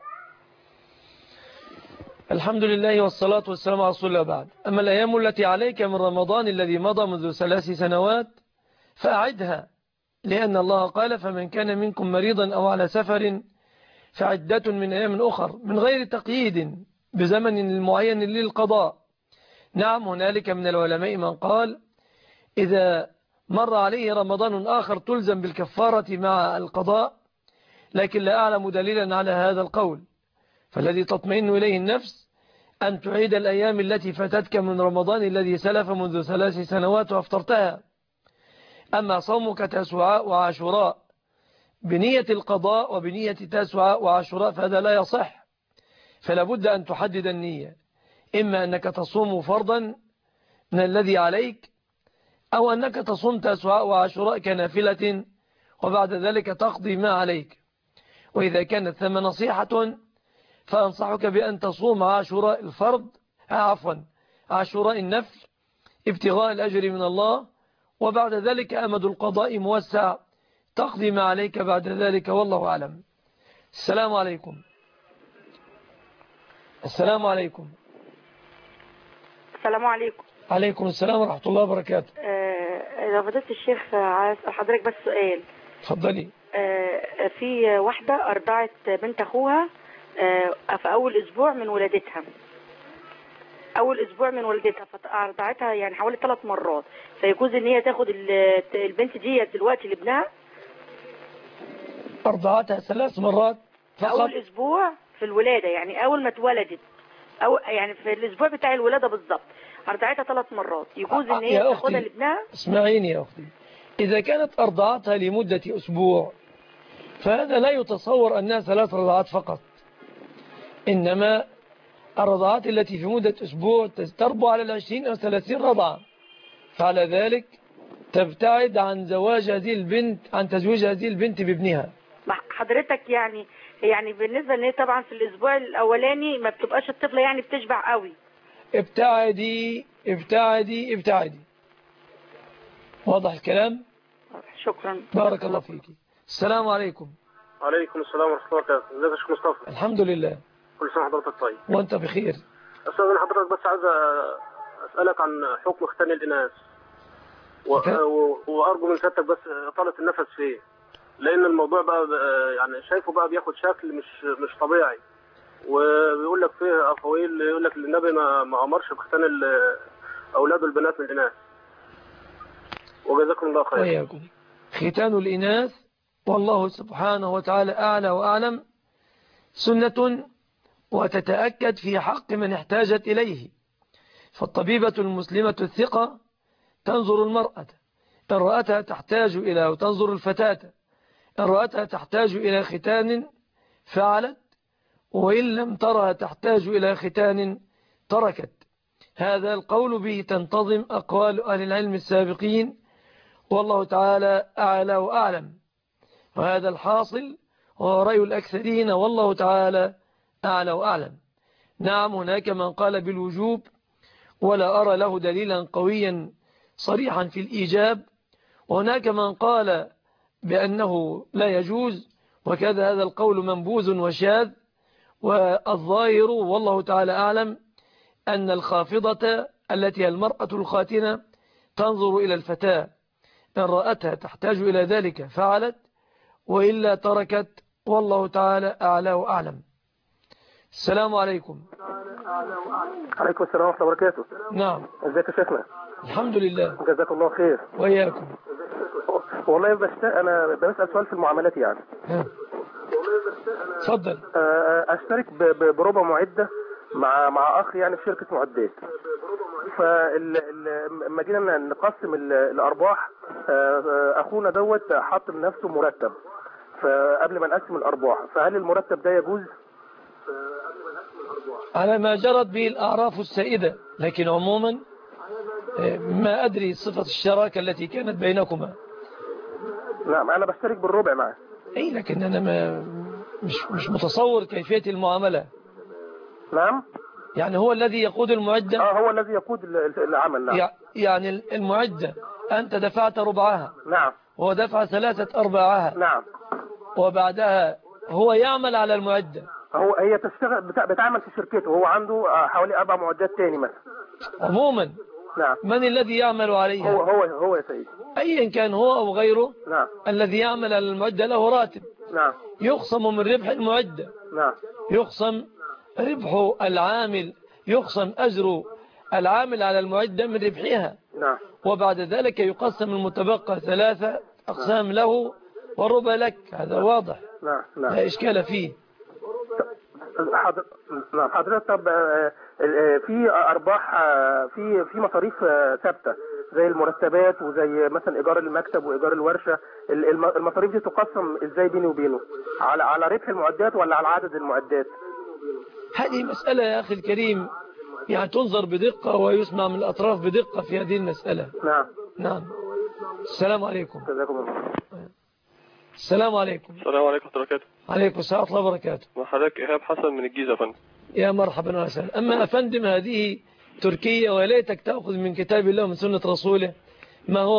الحمد لله والصلاة والسلام على رسول الله. بعد أما الأيام التي عليك من رمضان الذي مضى منذ ثلاث سنوات فأعدها، لأن الله قال فمن كان منكم مريضا أو على سفر فعدة من أيام أخر من غير تقييد بزمن معين للقضاء. نعم هنالك من العلماء من قال إذا مر عليه رمضان آخر تلزم بالكفارة مع القضاء، لكن لا أعلم دليلا على هذا القول. فالذي تطمئن إليه النفس أن تعيد الأيام التي فاتتك من رمضان الذي سلف منذ ثلاث سنوات وافطرتها. أما صومك تسعاء وعاشوراء بنية القضاء وبنية تسعاء وعاشوراء فهذا لا يصح، فلا بد أن تحدد النية، إما أنك تصوم فرضا من الذي عليك، أو أنك تصوم تسعاء وعاشوراء كنافلة وبعد ذلك تقضي ما عليك. وإذا كانت ثم نصيحة فأنصحك بأن تصوم عاشوراء الفرض عفوا عاشوراء النفل ابتغاء الأجر من الله، وبعد ذلك أمد القضاء موسع تقضي ما عليك بعد ذلك، والله أعلم. السلام عليكم. السلام عليكم. السلام عليكم. عليكم السلام ورحمة الله وبركاته. لو فضلت الشيخ عايز حضرتك بس سؤال. اتفضلي. آه في واحدة أرضعت بنت أخوها آه في أول أسبوع من ولادتها. أول أسبوع من ولادتها فأرضعتها يعني حوالي ثلاث مرات، فيجوز إن هي تاخد البنت دي دلوقتي لابنها؟ أرضعتها ثلاث مرات فقط؟ أول أسبوع في الولادة، يعني أول ما اتولدت، أو يعني في الأسبوع بتاع الولادة بالظبط أرضعتها ثلاث مرات، يجوز إن هي تاخدها لابنها؟ اسمعيني يا أختي، إذا كانت أرضعتها لمدة أسبوع فهذا لا يتصور أنها ثلاث رضعات فقط، إنما الرضعات التي في مدة أسبوع تربو على العشرين أو ثلاثين رضعة، فعلى ذلك تبتعد عن زواج هذه البنت، عن تزويج هذه البنت بابنها. حضرتك يعني يعني بالنسبة ان هي طبعا في الأسبوع الأولاني ما بتبقاش الطفلة يعني بتشبع قوي. ابتعدي ابتعدي ابتعدي. واضح الكلام؟ شكرا. بارك الله فيك. السلام عليكم. عليكم السلام ورحمة الله وبركاته. ازيك يا شيخ مصطفى؟ الحمد لله. كل سنة وحضرتك طيب. وانت بخير. أستاذ أنا حضرتك بس عايز أسألك عن حكم ختان الإناث و... و... وأرجو من سيادتك بس إطالة النفس فيه، لأن الموضوع بقى يعني شايفه بقى بياخد شكل مش مش طبيعي، وبيقول لك فيه أقاويل يقول لك النبي ما ما أمرش بختان أولاده البنات من الإناث. وجزاكم الله خير. وياكم. ختان الإناث والله سبحانه وتعالى أعلى وأعلم سنة وتتأكد في حق من احتاجت إليه، فالطبيبة المسلمة الثقة تنظر المرأة إن رأتها تحتاج إلى، وتنظر الفتاة إن رأتها تحتاج إلى ختان فعلت، وإن لم ترها تحتاج إلى ختان تركت. هذا القول به تنتظم أقوال أهل العلم السابقين، والله تعالى أعلى وأعلم، وهذا الحاصل هو رأي الأكثرين، والله تعالى أعلى وأعلم. نعم هناك من قال بالوجوب، ولا أرى له دليلا قويا صريحا في الإيجاب، وهناك من قال بأنه لا يجوز، وكذا هذا القول منبوذ وشاذ. والظاهر والله تعالى أعلم أن الخافضة التي هي المرأة الخاتنة تنظر إلى الفتاة إن رأتها تحتاج إلى ذلك فعلت، وإلا تركت، والله تعالى أعلى وأعلم. السلام عليكم. عليكم السلام ورحمة الله وبركاته. نعم. ازيك يا شيخنا؟ الحمد لله. جزاك الله خير. وإياكم. والله بس أنا بسأل سؤال في المعاملات يعني. اتفضل. أشترك بربع معدة مع مع أخ يعني في شركة معدات، فلما جينا نقسم الأرباح أخونا دوت حط لنفسه مرتب فقبل ما نقسم الأرباح، فهل المرتب ده يجوز؟ على ما جرت به الأعراف السائدة، لكن عموما ما أدري صفة الشراكة التي كانت بينكما. نعم أنا بشترك بالربع معه. أي لكن أنا ما مش مش متصور كيفية المعاملة. نعم. يعني هو الذي يقود المعدة. اه هو الذي يقود العمل. نعم. يعني المعدة أنت دفعت ربعها. نعم. هو دفع ثلاثة أرباعها. نعم. وبعدها هو يعمل على المعدة. هو هي تشتغل بتعمل في شركته، هو عنده حوالي أربع معدات تاني مثلا. عموما. نعم. من الذي يعمل عليها؟ هو هو هو يا سيدي. أيا كان هو أو غيره. نعم. الذي يعمل على المعدة له راتب. نعم. يخصم من ربح المعدة. نعم. يخصم ربح العامل، يخصم أجر العامل على المعدة من ربحها. نعم. وبعد ذلك يقسم المتبقى ثلاثة أقسام له والربع لك، هذا واضح. نعم. نعم. لا إشكال فيه. حضر... نعم حضرتك. طب في أرباح، في في مصاريف ثابتة زي المرتبات وزي مثلا إيجار المكتب وإيجار الورشة، المصاريف دي تقسم إزاي بيني وبينه؟ على على ربح المعدات ولا على عدد المعدات؟ هذه مسألة يا أخي الكريم يعني تنظر بدقة ويسمع من الأطراف بدقة في هذه المسألة. نعم. نعم. السلام عليكم. جزاكم الله. السلام عليكم. السلام عليكم ورحمة الله وبركاته. عليكم السلام ورحمة الله وبركاته. وحضرتك إيهاب حسن من الجيزة يا فندم. يا مرحبا وسهلا. أما أفندم هذه تركيا، وليتك تأخذ من كتاب الله ومن سنة رسوله ما هو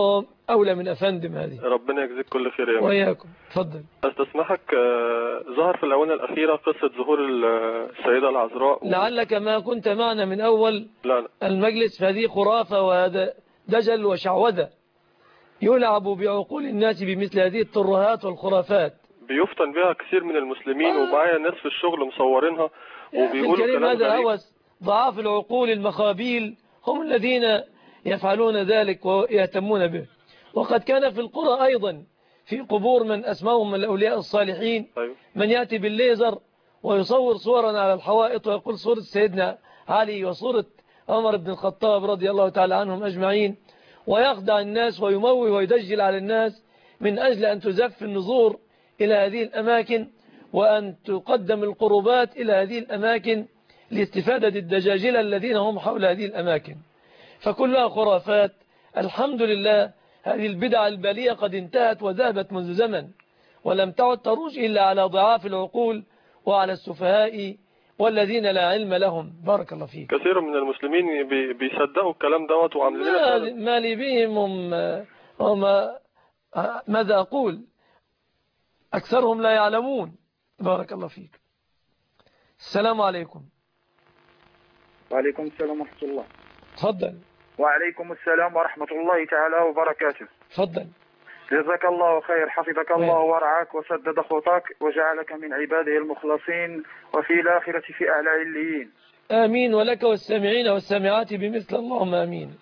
أولى من أفندم هذه. ربنا يجزيك كل خير يا أمين. وإياكم. تفضل. استسمحك، آه، ظهر في الآونة الأخيرة قصة ظهور السيدة العذراء و... لعلك ما كنت معنا من أول لا لا. المجلس، فهذه خرافة وهذا دجل وشعوذة يلعب بعقول الناس بمثل هذه الترهات والخرافات. بيفتن بها كثير من المسلمين، آه. ومعايا ناس في الشغل مصورينها وبيقولوا كلام هذا غريب. هوس. ضعاف العقول المخابيل هم الذين يفعلون ذلك ويهتمون به. وقد كان في القرى أيضا في قبور من أسماهم من الأولياء الصالحين من يأتي بالليزر ويصور صورا على الحوائط ويقول صورة سيدنا علي وصورة عمر بن الخطاب رضي الله تعالى عنهم أجمعين، ويخدع الناس ويموه ويدجل على الناس من أجل أن تزف النظور إلى هذه الأماكن وأن تقدم القربات إلى هذه الأماكن لاستفادة الدجاجلة الذين هم حول هذه الأماكن. فكلها خرافات. الحمد لله هذه البدع البالية قد انتهت وذهبت منذ زمن، ولم تعد تروج إلا على ضعاف العقول وعلى السفهاء والذين لا علم لهم. بارك الله فيك. كثير من المسلمين بي بيصدقوا الكلام دوت وعاملين ما لي بهم هم, هم ماذا أقول، أكثرهم لا يعلمون. بارك الله فيك. السلام عليكم. وعليكم السلام ورحمة الله. تفضل. وعليكم السلام ورحمة الله تعالى وبركاته. تفضل. جزاك الله خير، حفظك الله ورعاك وسدد خطاك وجعلك من عباده المخلصين وفي الآخرة في أعلى عليين. آمين، ولك والسامعين والسامعات بمثل اللهم آمين.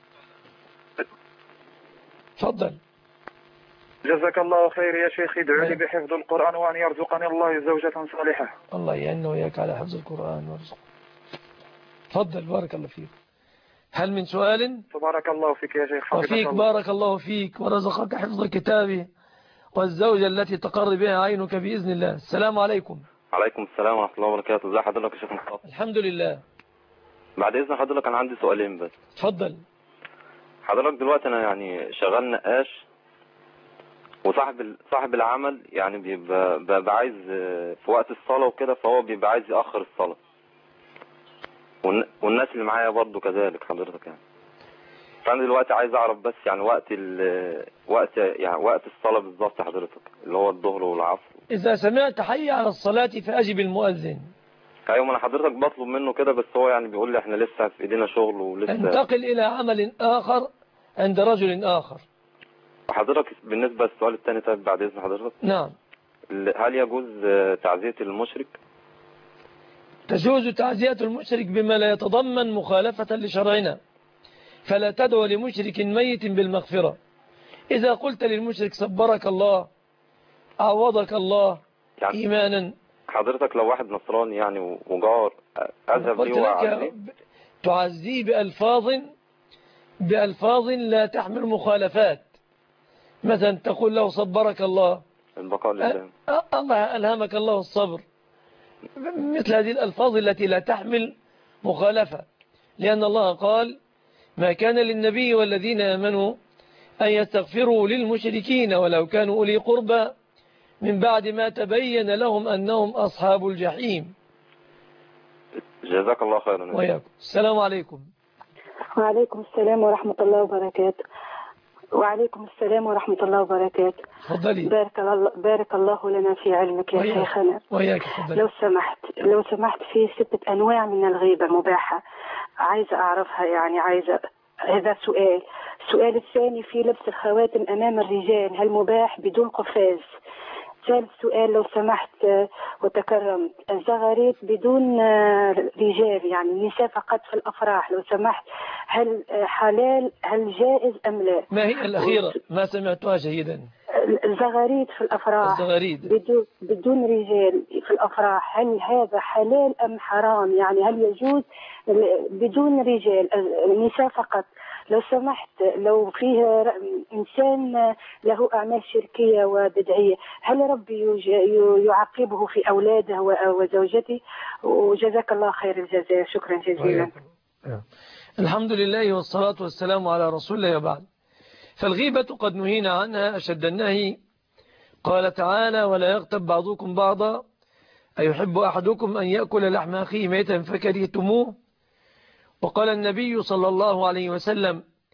تفضل. جزاك الله خير يا شيخ، ادعو لي بحفظ القرآن وأن يرزقني الله زوجة صالحة. الله يعيننا وياك على حفظ القرآن ورزقه. تفضل. بارك الله فيك. هل من سؤال؟ تبارك الله فيك يا شيخ. وفيك بارك الله فيك ورزقك حفظ كتابه والزوجة التي تقر بها عينك بإذن الله. السلام عليكم. عليكم السلام ورحمة الله وبركاته. ازي حضرتك يا شيخ مصطفى؟ الحمد لله. بعد إذن حضرتك أنا عندي سؤالين بس. تفضل. حضرتك دلوقتي أنا يعني شغال نقاش، وصاحب صاحب العمل يعني بيبقى, بيبقى عايز في وقت الصلاة وكده، فهو بيبقى عايز يأخر الصلاة، والناس اللي معايا برضو كذلك حضرتك يعني. فأنا دلوقتي عايز أعرف بس يعني وقت ال وقت يعني وقت الصلاة بالظبط حضرتك، اللي هو الظهر والعصر. إذا سمعت حي على الصلاة فأجب المؤذن. أيوة أنا حضرتك بطلب منه كده، بس هو يعني بيقول لي إحنا لسه في إيدينا شغل ولسه. انتقل إلى عمل آخر عند رجل آخر. حضرتك بالنسبة للسؤال الثاني طيب بعد إذن حضرتك. نعم. هل يجوز تعزية المشرك؟ تجوز تعزية المشرك بما لا يتضمن مخالفة لشرعنا، فلا تدعو لمشرك ميت بالمغفرة. إذا قلت للمشرك صبرك الله عوضك الله يعني إيمانا. حضرتك لو واحد نصراني يعني وجار أذهب ليه وأعزيه؟ تعزيه بألفاظ بألفاظ لا تحمل مخالفات. مثلا تقول له صبرك الله، البقاء لله، الله ألهمك الله الصبر، مثل هذه الألفاظ التي لا تحمل مخالفة، لأن الله قال ما كان للنبي والذين آمنوا أن يستغفروا للمشركين ولو كانوا أولي قربى من بعد ما تبين لهم أنهم أصحاب الجحيم. جزاك الله خيرا. وياكم. السلام عليكم. وعليكم السلام ورحمة الله وبركاته. وعليكم السلام ورحمة الله وبركاته. تفضلي. بارك الله بارك الله لنا في علمك يا شيخنا. وياك. لو سمحت لو سمحت في ستة أنواع من الغيبة مباحة عايزة أعرفها، يعني عايزة، هذا سؤال. السؤال الثاني في لبس الخواتم أمام الرجال هل مباح بدون قفاز؟ ثالث سؤال لو سمحت وتكرمت، الزغاريت بدون رجال يعني النساء فقط في الأفراح لو سمحت، هل حلال هل جائز أم لا؟ ما هي الأخيرة؟ ما سمعتها جيدا. الزغاريت في الأفراح الزغاريد بدون بدون رجال في الأفراح هل هذا حلال أم حرام؟ يعني هل يجوز بدون رجال النساء فقط؟ لو سمحت لو فيه إنسان له أعمال شركية وبدعية هل ربي يعاقبه في أولاده وزوجته؟ وجزاك الله خير الجزاء. شكرا جزيلا. الحمد لله والصلاة والسلام على رسول الله وبعد. فالغيبة قد نهينا عنها أشد النهي. قال تعالى ولا يغتب بعضكم بعضا أيحب أحدكم أن يأكل لحم أخيه ميتا فكرهتموه. وقال النبي صلى الله عليه وسلم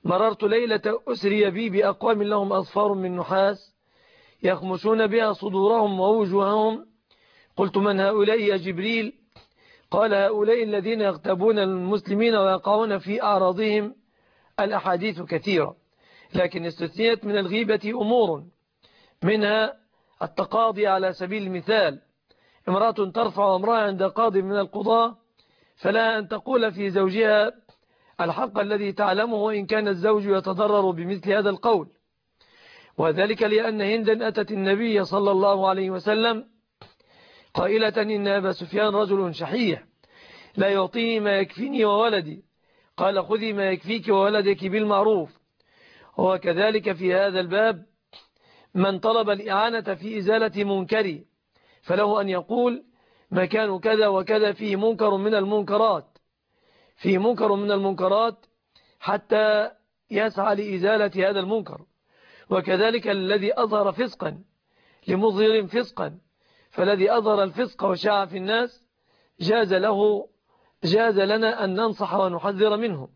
مررت ليلة أسري بي بأقوام لهم أظفار من نحاس يخمشون بها صدورهم ووجوههم، قلت من هؤلاء يا جبريل؟ قال هؤلاء الذين يغتابون المسلمين ويقعون في أعراضهم. الأحاديث كثيرة، لكن استثنيت من الغيبة أمور، منها التقاضي على سبيل المثال. امرأة ترفع أمرها عند قاضي من القضاة فلا أن تقول في زوجها الحق الذي تعلمه وإن كان الزوج يتضرر بمثل هذا القول، وذلك لأن هندا أتت النبي صلى الله عليه وسلم قائلة إن أبا سفيان رجل شحيح لا يعطيني ما يكفيني وولدي، قال خذي ما يكفيك وولدك بالمعروف. وكذلك في هذا الباب من طلب الإعانة في إزالة منكر فله أن يقول مكان كذا وكذا فيه منكر من المنكرات فيه منكر من المنكرات حتى يسعى لإزالة هذا المنكر. وكذلك الذي أظهر فسقا لمظهر فسقا، فالذي أظهر الفسق وشاع في الناس جاز له جاز لنا أن ننصح ونحذر منه.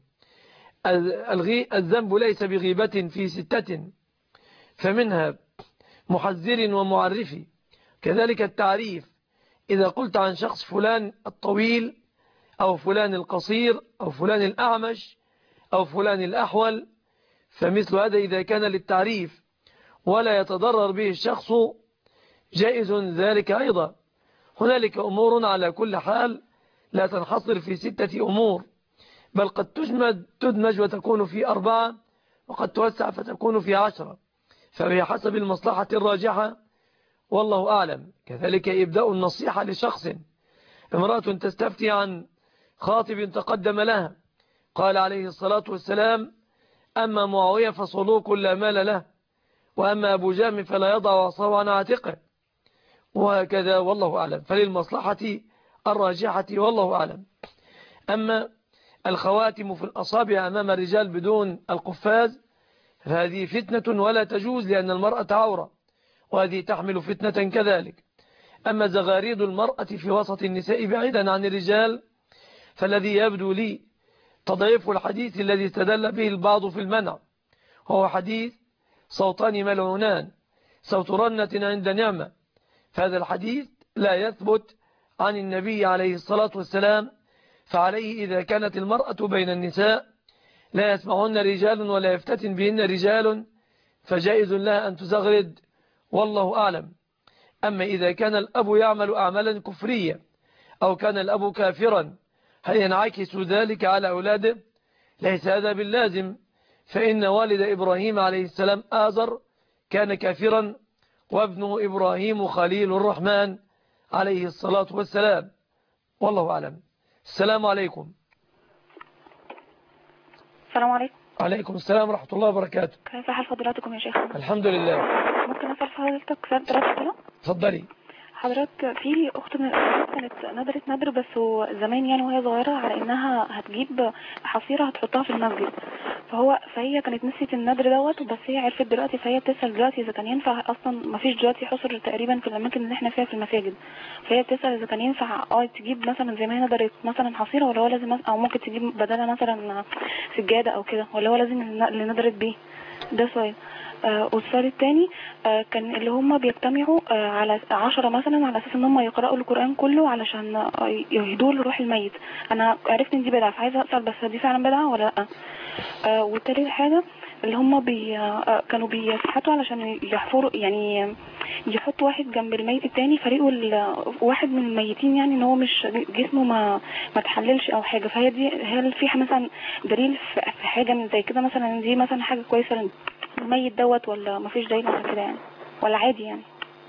الذنب ليس بغيبة في ستة، فمنها محذر ومعرف. كذلك التعريف، إذا قلت عن شخص فلان الطويل أو فلان القصير أو فلان الأعمش أو فلان الأحول، فمثل هذا إذا كان للتعريف ولا يتضرر به الشخص جائز ذلك أيضا. هنالك أمور على كل حال لا تنحصر في ستة أمور، بل قد تجمد تدمج وتكون في أربعة، وقد توسع فتكون في عشرة، فبحسب المصلحة الراجحة والله أعلم. كذلك إبداء النصيحة لشخص، امرأة تستفتي عن خاطب تقدم لها، قال عليه الصلاة والسلام أما معاوية فصلوك لا مال له، وأما أبو جهم فلا يضع عصاه عن عاتقه، وهكذا والله أعلم، فللمصلحة الراجحة والله أعلم. أما الخواتم في الأصابع أمام الرجال بدون القفاز فهذه فتنة ولا تجوز، لأن المرأة عورة، وهذه تحمل فتنة كذلك. أما زغاريد المرأة في وسط النساء بعيدا عن الرجال فالذي يبدو لي تضعيف الحديث الذي استدل به البعض في المنع، هو حديث صوتان ملعونان صوت رنة عند نعمة، فهذا الحديث لا يثبت عن النبي عليه الصلاة والسلام، فعليه إذا كانت المرأة بين النساء لا يسمعون رجال ولا يفتتن بهن رجال فجائز لها أن تزغرد والله أعلم. أما إذا كان الأب يعمل أعمالا كفرية أو كان الأب كافرا هل ينعكس ذلك على أولاده؟ ليس هذا باللازم، فإن والد إبراهيم عليه السلام آزر كان كافرا وابنه إبراهيم خليل الرحمن عليه الصلاة والسلام والله أعلم. السلام عليكم. السلام عليكم. عليكم السلام ورحمة الله وبركاته. كيف حال فضيلتكم يا شيخ؟ الحمد لله. ممكن أسأل حضرتك سؤال ثلاثة كده؟ اتفضلي. حضرتك في أخت من الأخوات كانت ندرت ندر بس زمان يعني وهي صغيرة على إنها هتجيب حصيرة هتحطها في المسجد، فهو فهي كانت نسيت الندر دوت، بس هي عرفت دلوقتي، فهي بتسأل دلوقتي إذا كان ينفع. أصلا ما فيش دلوقتي حصر تقريبا في الأماكن اللي احنا فيها في المساجد، فهي بتسأل إذا كان ينفع اه تجيب مثلا زي ما هي ندرت مثلا حصيرة، ولا هو لازم، أو ممكن تجيب بدلها مثلا سجادة أو كده، ولا هو لازم اللي ندرت بيه. ده سؤال. آه والسؤال الثاني آه كان اللي هم بيجتمعوا آه على عشرة مثلا على اساس ان هم يقرأوا القرآن كله علشان آه يهدوه لروح الميت. انا عرفت ان دي بدعة، فعايزة اسأل بس دي فعلا بدعة ولا لا؟ آه والتالت حاجة اللي هم بي آه كانوا بيسحتوا علشان يحفروا، يعني يحطوا واحد جنب الميت التاني فريقه واحد من الميتين، يعني ان هو مش جسمه ما ما تحللش او حاجة. فهي دي هل في مثلا دليل في حاجة من زي كده مثلا، دي مثلا حاجة كويسة الميت دوت، ولا ما فيش دليل على كده يعني، ولا عادي يعني؟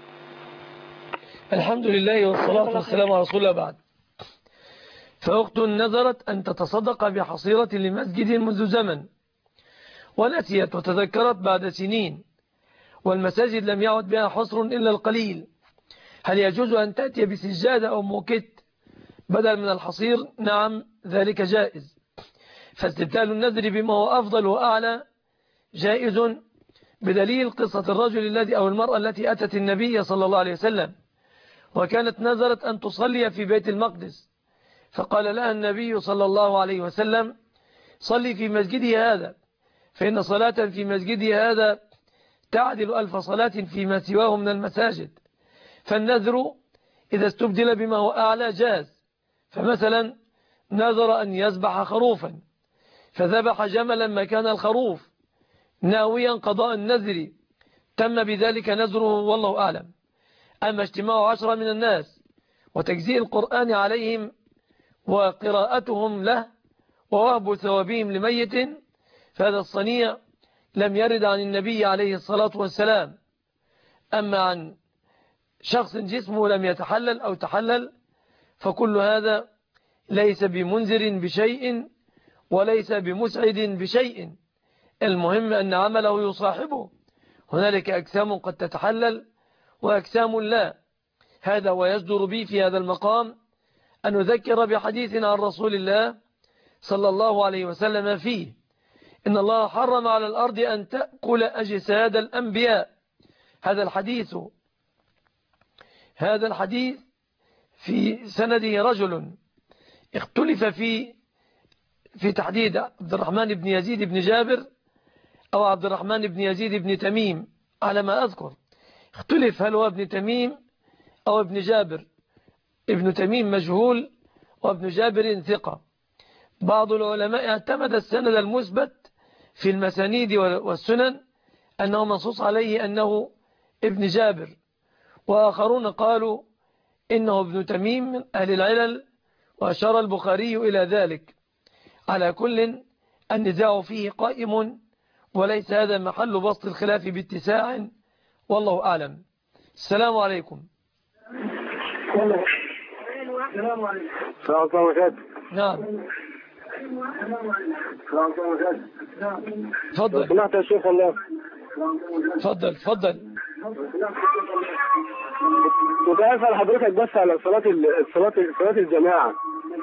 الحمد لله والصلاة والسلام على رسول الله. بعد، فأخت نذرت أن تتصدق بحصيرة لمسجد منذ زمن ونسيت وتذكرت بعد سنين، والمساجد لم يعد بها حصر إلا القليل، هل يجوز أن تأتي بسجادة أو موكت بدل من الحصير؟ نعم ذلك جائز. فاستبدال النذر بما هو أفضل وأعلى جائز، بدليل قصة الرجل الذي أو المرأة التي أتت النبي صلى الله عليه وسلم وكانت نذرت أن تصلي في بيت المقدس، فقال لها النبي صلى الله عليه وسلم صلي في مسجدي هذا، فإن صلاة في مسجدي هذا تعدل ألف صلاة فيما سواه من المساجد. فالنذر إذا استبدل بما هو أعلى جاز. فمثلا نذر أن يذبح خروفا فذبح جملا مكان الخروف ناويا قضاء النذر، تم بذلك نذره والله أعلم. أما اجتماع عشرة من الناس وتجزيء القرآن عليهم وقراءتهم له ووهب ثوابهم لميت فهذا الصنيع لم يرد عن النبي عليه الصلاة والسلام. أما عن شخص جسمه لم يتحلل أو تحلل فكل هذا ليس بمنذر بشيء وليس بمسعد بشيء. المهم أن عمله يصاحبه. هنالك أجسام قد تتحلل وأجسام لا. هذا ويصدر بي في هذا المقام أن نذكر بحديث عن رسول الله صلى الله عليه وسلم فيه إن الله حرم على الأرض أن تأكل أجساد الأنبياء. هذا الحديث هذا الحديث في سنده رجل اختلف في في تحديد عبد الرحمن بن يزيد بن جابر أو عبد الرحمن بن يزيد بن تميم على ما أذكر. اختلف هل هو ابن تميم أو ابن جابر. ابن تميم مجهول وابن جابر ثقة. بعض العلماء اعتمد السند المثبت في المسانيد والسنن أنه منصوص عليه أنه ابن جابر، وآخرون قالوا إنه ابن تميم من أهل العلل، وأشار البخاري إلى ذلك. على كل النزاع فيه قائم وليس هذا محل بسط الخلاف باتساع والله أعلم. السلام عليكم. السلام عليكم. نعم تفضل. سمعت يا شيخ الله. تفضل تفضل. كنت عايز اسال حضرتك بس على صلاه الصلاه صلاه الجماعه.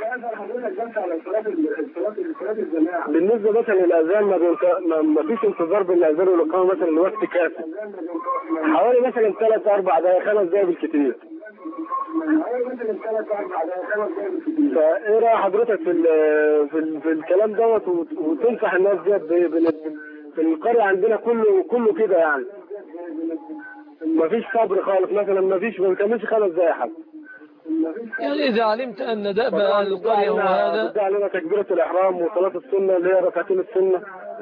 بالنسبه مثلا للاذان ما ما فيش انتظار بين الاذان والاقامه مثلا لوقت كافي، حوالي مثلا ثلاث اربع دقائق خمس دقائق بالكثير. فايه راي حضرتك في في, في الكلام دوت وتنصح الناس ديت في القريه عندنا كله كله كده يعني مفيش صبر خالص، مثلا مفيش ما بتعملش خمس دقايق حتى. يعني إذا علمت أن دأب أهل القرية هو هذا بدأ علينا تكبيرة الإحرام وصلاة السنة اللي هي ركعتين السنة.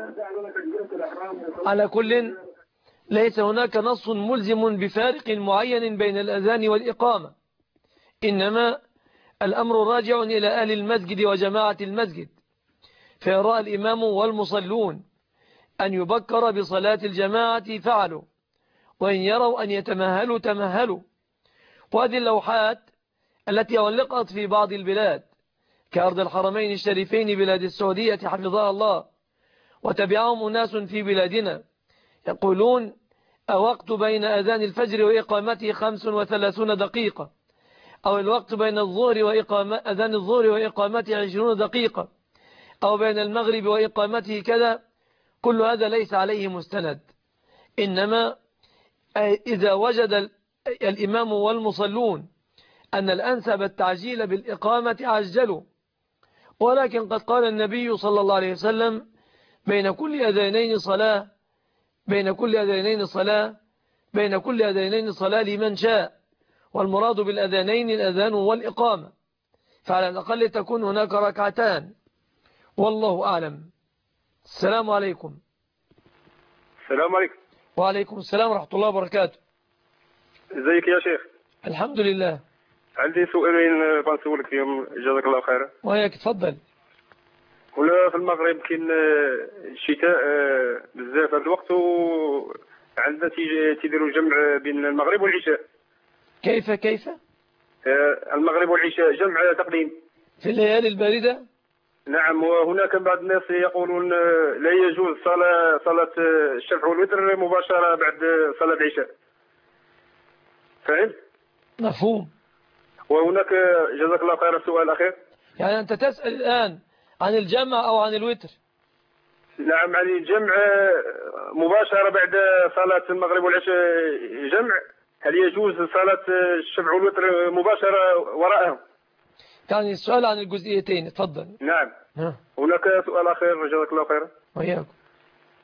على كل ليس هناك نص ملزم بفارق معين بين الأذان والإقامة، إنما الأمر راجع إلى أهل المسجد وجماعة المسجد. فيرى الإمام والمصلون أن يبكر بصلاة الجماعة فعلوا، وإن يروا أن يتمهلوا تمهلوا. وهذه اللوحات التي علقت في بعض البلاد كأرض الحرمين الشريفين بلاد السعودية حفظها الله، وتبعهم أناس في بلادنا يقولون الوقت بين أذان الفجر وإقامته خمس وثلاثون دقيقة، أو الوقت بين الظهر وإقامة أذان الظهر وإقامته عشرون دقيقة، أو بين المغرب وإقامته كذا. كل هذا ليس عليه مستند، إنما إذا وجد الإمام والمصلون أن الأنسب التعجيل بالإقامة عجلوا. ولكن قد قال النبي صلى الله عليه وسلم بين كل أذانين صلاة بين كل أذانين صلاة بين كل أذانين صلاة لمن شاء، والمراد بالأذانين الأذان والإقامة، فعلى الأقل تكون هناك ركعتان والله أعلم. السلام عليكم. السلام عليكم. وعليكم السلام ورحمة الله وبركاته. ازيك يا شيخ؟ الحمد لله. عندي سؤالين بنسولك فيهم جزاك الله خيرا. وياك تفضل. هنا في المغرب كاين الشتاء بزاف هذا الوقت وعندنا تيديروا جمع بين المغرب والعشاء. كيف كيف؟ المغرب والعشاء جمع تقديم في الليالي الباردة. نعم، وهناك بعض الناس يقولون لا يجوز صلاة صلاة الشفع والوتر مباشرة بعد صلاة العشاء. فهمت؟ مفهوم. وهناك جزاك الله خير السؤال الأخير. يعني أنت تسأل الآن عن الجمع أو عن الوتر؟ نعم، عن الجمع مباشرة بعد صلاة المغرب والعشاء جمع، هل يجوز صلاة الشفع والوتر مباشرة وراءهم؟ يعني السؤال عن الجزئيتين. تفضل. نعم. ها. هناك سؤال أخير جزاك الله خيرا. وياكم.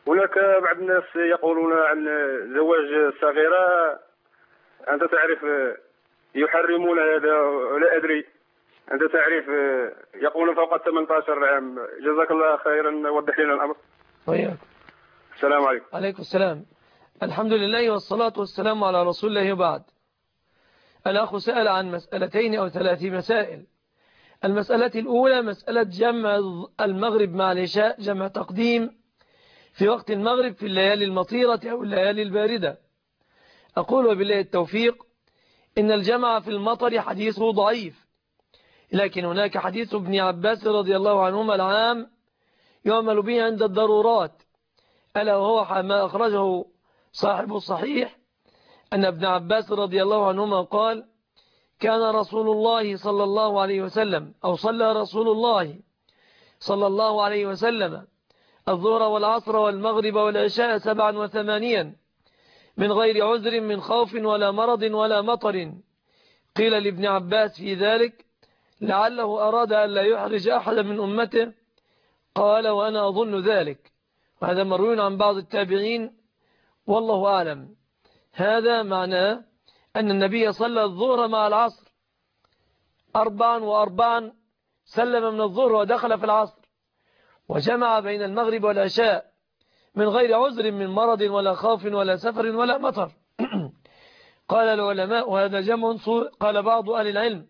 هناك بعض الناس يقولون عن زواج الصغيرة، أنت تعرف يحرمون هذا ولا أدري، أنت تعرف يقولون فوق ثمانية عشر عام. جزاك الله خيرا، وضح لنا الأمر. وياك. السلام عليكم. عليكم السلام. الحمد لله والصلاة والسلام على رسول الله وبعد. الأخ سأل عن مسألتين أو ثلاث مسائل. المسألة الأولى مسألة جمع المغرب مع العشاء، جمع تقديم في وقت المغرب في الليالي المطيرة أو الليالي الباردة. أقول وبالله التوفيق إن الجمع في المطر حديثه ضعيف، لكن هناك حديث ابن عباس رضي الله عنهما العام يعمل به عند الضرورات، ألا وهو ما أخرجه صاحب الصحيح أن ابن عباس رضي الله عنهما قال: كان رسول الله صلى الله عليه وسلم أو صلى رسول الله صلى الله عليه وسلم الظهر والعصر والمغرب والعشاء سبعا وثمانيا من غير عذر من خوف ولا مرض ولا مطر. قيل لابن عباس في ذلك لعله أراد أن لا يحرج أحدا من أمته، قال: وأنا أظن ذلك. وهذا مروي عن بعض التابعين والله أعلم. هذا معناه أن النبي صلى الظهر مع العصر أربعا وأربعا، سلم من الظهر ودخل في العصر، وجمع بين المغرب والعشاء من غير عذر من مرض ولا خوف ولا سفر ولا مطر. قال العلماء وهذا جمع صور، قال بعض أهل العلم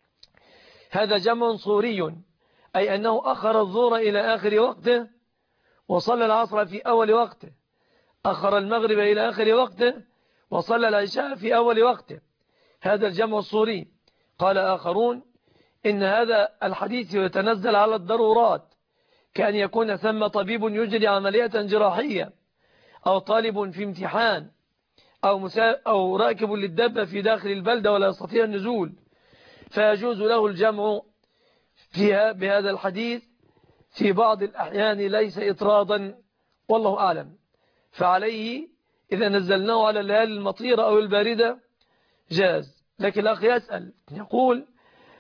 هذا جمع صوري، أي أنه أخر الظهر إلى آخر وقته وصلى العصر في أول وقته، أخر المغرب إلى آخر وقته وصلى العشاء في أول وقته، هذا الجمع الصوري. قال آخرون إن هذا الحديث يتنزل على الضرورات، كأن يكون ثم طبيب يجري عملية جراحية، أو طالب في امتحان، أو, مسا... أو راكب للدابة في داخل البلدة ولا يستطيع النزول، فيجوز له الجمع فيها بهذا الحديث في بعض الأحيان ليس إطرادا، والله أعلم. فعليه إذا نزلناه على الليالي المطيرة أو الباردة جاز. لكن الأخ يسأل يقول: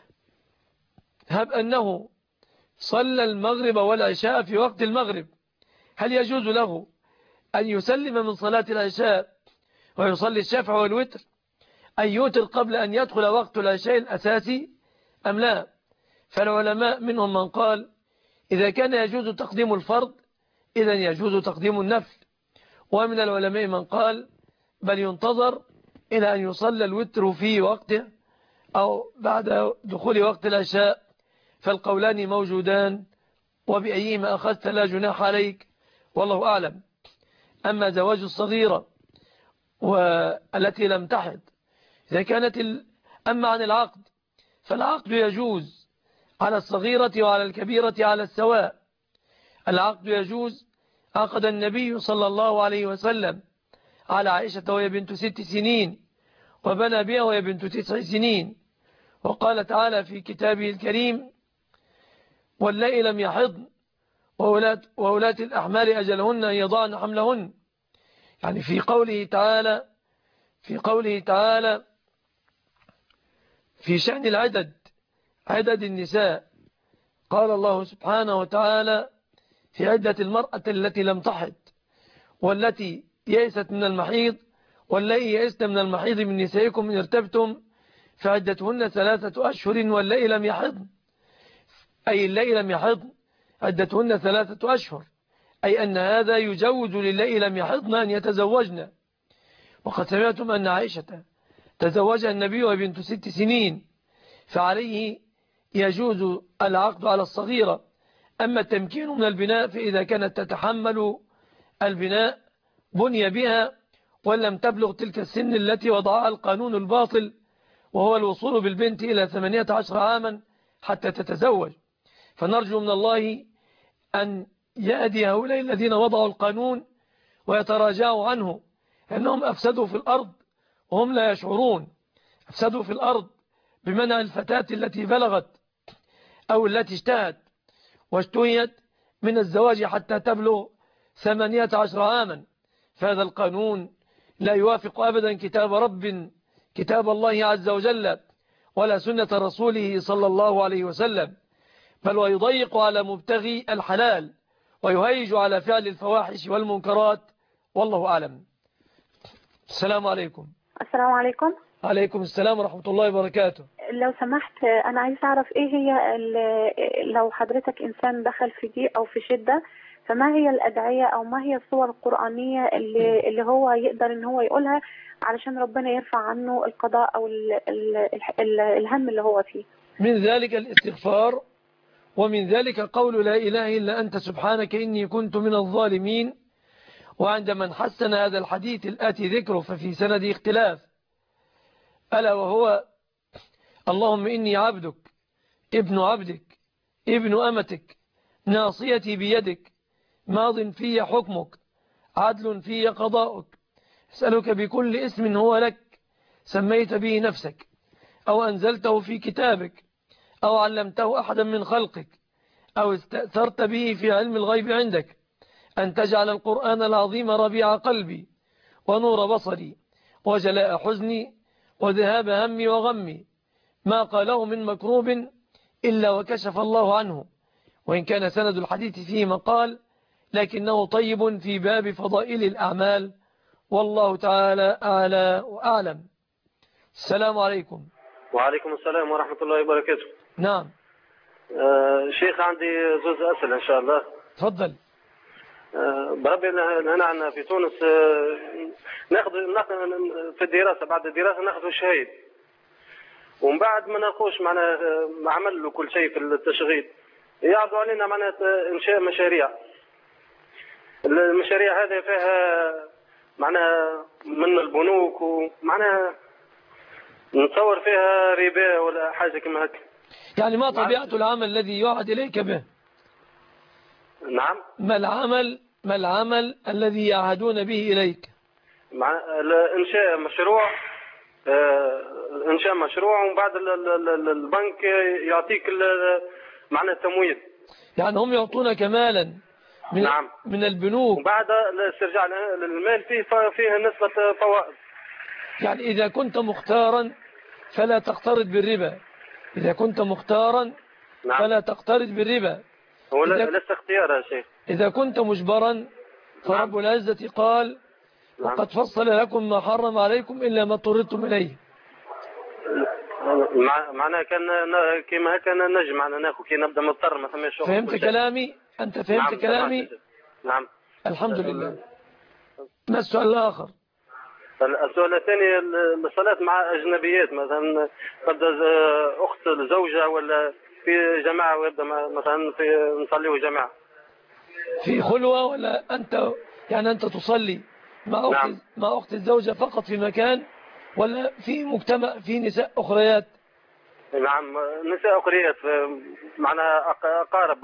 هب أنه صلى المغرب والعشاء في وقت المغرب، هل يجوز له أن يسلم من صلاة العشاء ويصلي الشفع والوتر، أن يوتر قبل أن يدخل وقت العشاء الأساسي أم لا؟ فالعلماء منهم من قال إذا كان يجوز تقديم الفرض إذا يجوز تقديم النفل، ومن العلماء من قال بل ينتظر إلى أن يصلى الوتر في وقته أو بعد دخول وقت العشاء، فالقولان موجودان، وبأيهما أخذت لا جناح عليك، والله أعلم. أما زواج الصغيرة والتي لم تحض إذا كانت ال... أما عن العقد فالعقد يجوز على الصغيرة وعلى الكبيرة على السواء. العقد يجوز، عقد النبي صلى الله عليه وسلم على عائشة وهي بنت ست سنين، وبنى بها وهي بنت تسع سنين، وقال تعالى في كتابه الكريم: واللائي لم يحضن وولاة الأحمال أجلهن أن يضعن حملهن. يعني في قوله تعالى في قوله تعالى في شأن العدد، عدد النساء، قال الله سبحانه وتعالى في عدة المرأة التي لم تحض والتي يئست من المحيض واللائي يئسن من المحيض من نسائكم إن ارتبتم فعدتهن ثلاثة أشهر واللائي لم يحضن، أي اللائي لم يحضن عدتهن ثلاثة أشهر، أي أن هذا يجوز للائي لم يحضن أن يتزوجن. وقد سمعتم أن عائشة تزوجها النبي وبنت ست سنين، فعليه يجوز العقد على الصغيرة. أما التمكين من البناء فإذا كانت تتحمل البناء بني بها ولم تبلغ تلك السن التي وضعها القانون الباطل، وهو الوصول بالبنت إلى ثمانية عشر عاما حتى تتزوج. فنرجو من الله أن يأتي هؤلاء الذين وضعوا القانون ويتراجعوا عنه، لأنهم أفسدوا في الأرض وهم لا يشعرون. أفسدوا في الأرض بمنع الفتاة التي بلغت أو التي اشتهت واشتهيت من الزواج حتى تبلغ ثمانية عشر عاما. فهذا القانون لا يوافق أبدا كتاب رب كتاب الله عز وجل ولا سنة رسوله صلى الله عليه وسلم، بل ويضيق على مبتغي الحلال ويهيج على فعل الفواحش والمنكرات، والله أعلم. السلام عليكم. السلام عليكم. عليكم السلام ورحمة الله وبركاته. لو سمحت أنا عايز أعرف إيه هي ال- لو حضرتك إنسان دخل في ضيق أو في شدة، فما هي الأدعية أو ما هي الصور القرآنية اللي, اللي هو يقدر إن هو يقولها علشان ربنا يرفع عنه القضاء أو ال ال ال الهم اللي هو فيه؟ من ذلك الاستغفار، ومن ذلك قول لا إله إلا أنت سبحانك إني كنت من الظالمين. وعند من حسن هذا الحديث الآتي ذكره ففي سند اختلاف، ألا وهو اللهم إني عبدك ابن عبدك ابن أمتك ناصيتي بيدك ماض في حكمك عدل في قضاؤك، أسألك بكل اسم هو لك سميت به نفسك أو أنزلته في كتابك أو علمته أحدا من خلقك أو استأثرت به في علم الغيب عندك أن تجعل القرآن العظيم ربيع قلبي ونور بصري وجلاء حزني وذهاب همي وغمي، ما قاله من مكروب إلا وكشف الله عنه، وإن كان سند الحديث فيه مقال لكنه طيب في باب فضائل الأعمال، والله تعالى أعلى وأعلم. السلام عليكم. وعليكم السلام ورحمة الله وبركاته. نعم. آه شيخ عندي زوز أسئلة إن شاء الله. تفضل. آه بربي هنا عندنا في تونس آه ناخذ ناخذ في الدراسة، بعد الدراسة ناخذ شهيد، ومن بعد ما ناخذش معنا عمل وكل شيء في التشغيل، يعرضوا علينا معنا إنشاء مشاريع. المشاريع هذه فيها معناها من البنوك، ومعناها نتصور فيها ربا ولا حاجة كما هكا. يعني ما طبيعة العمل الذي يعد إليك به؟ نعم. ما العمل ما العمل الذي يعهدون به إليك؟ مع إنشاء مشروع آه إنشاء مشروع، ومن بعد البنك يعطيك معنى التمويل. يعني هم يعطونك مالا من نعم. من البنوك، وبعد الاسترجاع المال فيه فيه نسبة فوائد. يعني إذا كنت مختارا فلا تقترض بالربا، إذا كنت مختارا نعم. فلا تقترض بالربا. هو لست اختيار يا شيخ. إذا كنت مجبرا فرب نعم. العزة قال نعم. وقد فصل لكم ما حرم عليكم إلا ما اضطررتم إليه. معناها كان كما هكا نجم معنا ناخذ كي نبدا مضطر ما ثماش شغل. فهمت كلامي؟ أنت فهمت نعم. كلامي؟ نعم. الحمد لله. ما السؤال الآخر؟ السؤال الثاني الصلاة مع أجنبيات، مثلا قد أخت الزوجة ولا في جماعة ويبدأ مثلا في نصليه جماعة. في خلوة ولا أنت يعني أنت تصلي مع أخت نعم. مع أخت الزوجة فقط في مكان، ولا في مجتمع في نساء أخريات؟ نعم نساء أخريات معناها أقارب،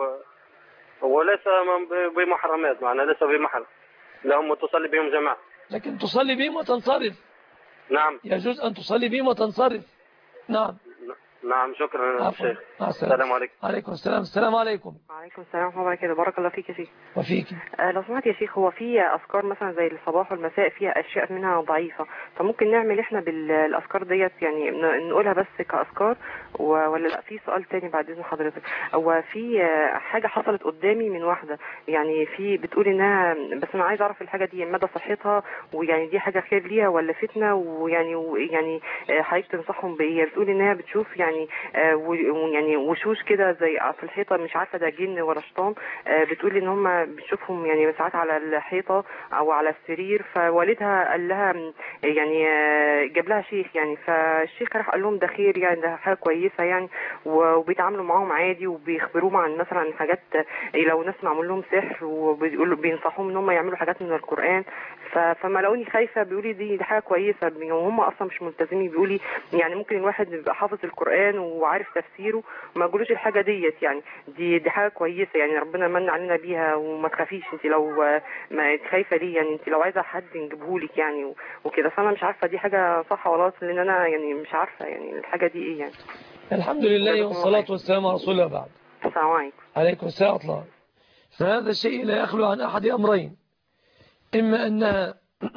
وليس بمحرمات، معناها ليس بمحرم لهم تصلي بهم جماعة. لكن تصلي بهم وتنصرف. نعم. يجوز أن تصلي بهم وتنصرف. نعم. نعم شكرا شيخ. السلام عليكم. عليكم السلام. السلام عليكم. وعليكم السلام ورحمة الله وبركاته. بارك الله فيك يا شيخ. وفيك. آه لو سمحت يا شيخ، هو في أذكار مثلا زي الصباح والمساء فيها أشياء منها ضعيفة، فممكن نعمل إحنا بالأذكار ديت يعني نقولها بس كأذكار، ولا لا؟ في سؤال تاني بعد إذن حضرتك، هو في حاجة حصلت قدامي من واحدة يعني في بتقول إنها، بس أنا عايز أعرف الحاجة دي مدى صحتها، ويعني دي حاجة خير ليها ولا فتنة، ويعني ويعني حضرتك تنصحهم بإيه؟ بتقول إنها بتشوف يعني آه يعني وشوش كده زي في الحيطة، مش عارفة ده جن ولا شيطان. آه بتقول ان هم بتشوفهم يعني ساعات على الحيطة او على السرير، فوالدها قال لها يعني آه جاب لها شيخ يعني، فالشيخ راح قال لهم ده خير يعني، ده حاجة كويسة يعني، وبيتعاملوا معاهم عادي وبيخبروهم عن مثلا حاجات لو ناس معمول لهم سحر، وبيقولوا بينصحوهم ان هم يعملوا حاجات من القرآن. فما لقوني خايفة بيقولي دي دي حاجة كويسة، وهم اصلا مش ملتزمين. بيقولي يعني ممكن الواحد يبقى حافظ القرآن وعارف تفسيره وما يقولوش الحاجة ديت يعني، دي دي حاجة كويسة يعني، ربنا من علينا بيها، وما تخافيش انت لو ما خايفة ليه يعني، انت لو عايزة حد نجيبهولك يعني وكده. فانا مش عارفة دي حاجة صح ولا غلط، لان انا يعني مش عارفة يعني الحاجة دي ايه يعني. الحمد لله والصلاة والسلام على رسول الله. بعد السلام عليكم. عليكم السلام ورحمة الله. فهذا الشيء لا يخلو عن أحد أمرين، إما أنها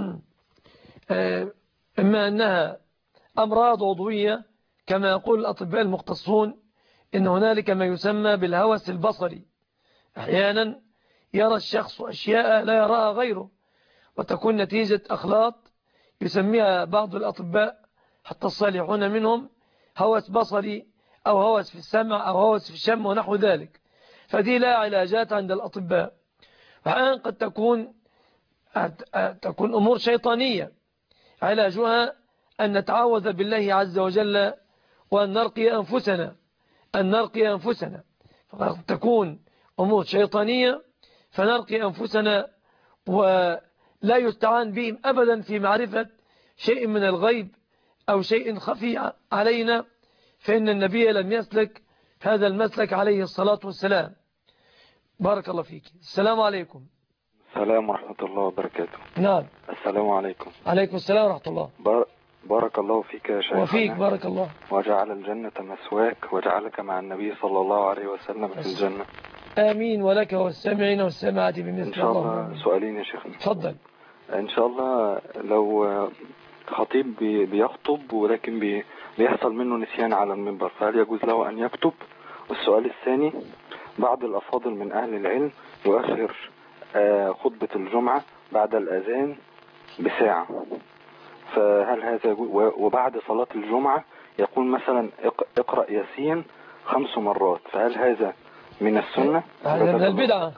إما أنها أمراض عضوية كما يقول الأطباء المختصون، إن هنالك ما يسمى بالهوس البصري، أحيانا يرى الشخص أشياء لا يراها غيره، وتكون نتيجة أخلاط يسميها بعض الأطباء حتى الصالحون منهم هوس بصري أو هوس في السمع أو هوس في الشم ونحو ذلك. فدي لا علاجات عند الأطباء. وأحيانا قد تكون تكون أمور شيطانية علاجها أن نتعوذ بالله عز وجل وأن نرقي أنفسنا أن نرقي أنفسنا فقد تكون أمور شيطانية فنرقي أنفسنا ولا يستعان بهم أبدا في معرفة شيء من الغيب أو شيء خفي علينا، فإن النبي لم يسلك هذا المسلك عليه الصلاة والسلام. بارك الله فيك. السلام عليكم. السلام ورحمة الله وبركاته. نعم. السلام عليكم. عليكم السلام ورحمة الله. بار... بارك الله فيك يا شيخنا. وفيك بارك الله. وجعل الجنة مسواك وجعلك مع النبي صلى الله عليه وسلم في الجنة. آمين. ولك والسامعين والسامعات بمثل إن شاء الله. الله. سؤالين يا شيخنا. تفضل. إن شاء الله لو خطيب بي... بيخطب ولكن بي... بيحصل منه نسيان على المنبر، فهل يجوز له أن يكتب؟ والسؤال الثاني، بعض الأفاضل من أهل العلم يؤخر خطبة الجمعة بعد الأذان بساعة، فهل هذا وبعد صلاة الجمعة يقول مثلا اقرأ ياسين خمس مرات، فهل هذا من السنة؟ هذا من البدعة.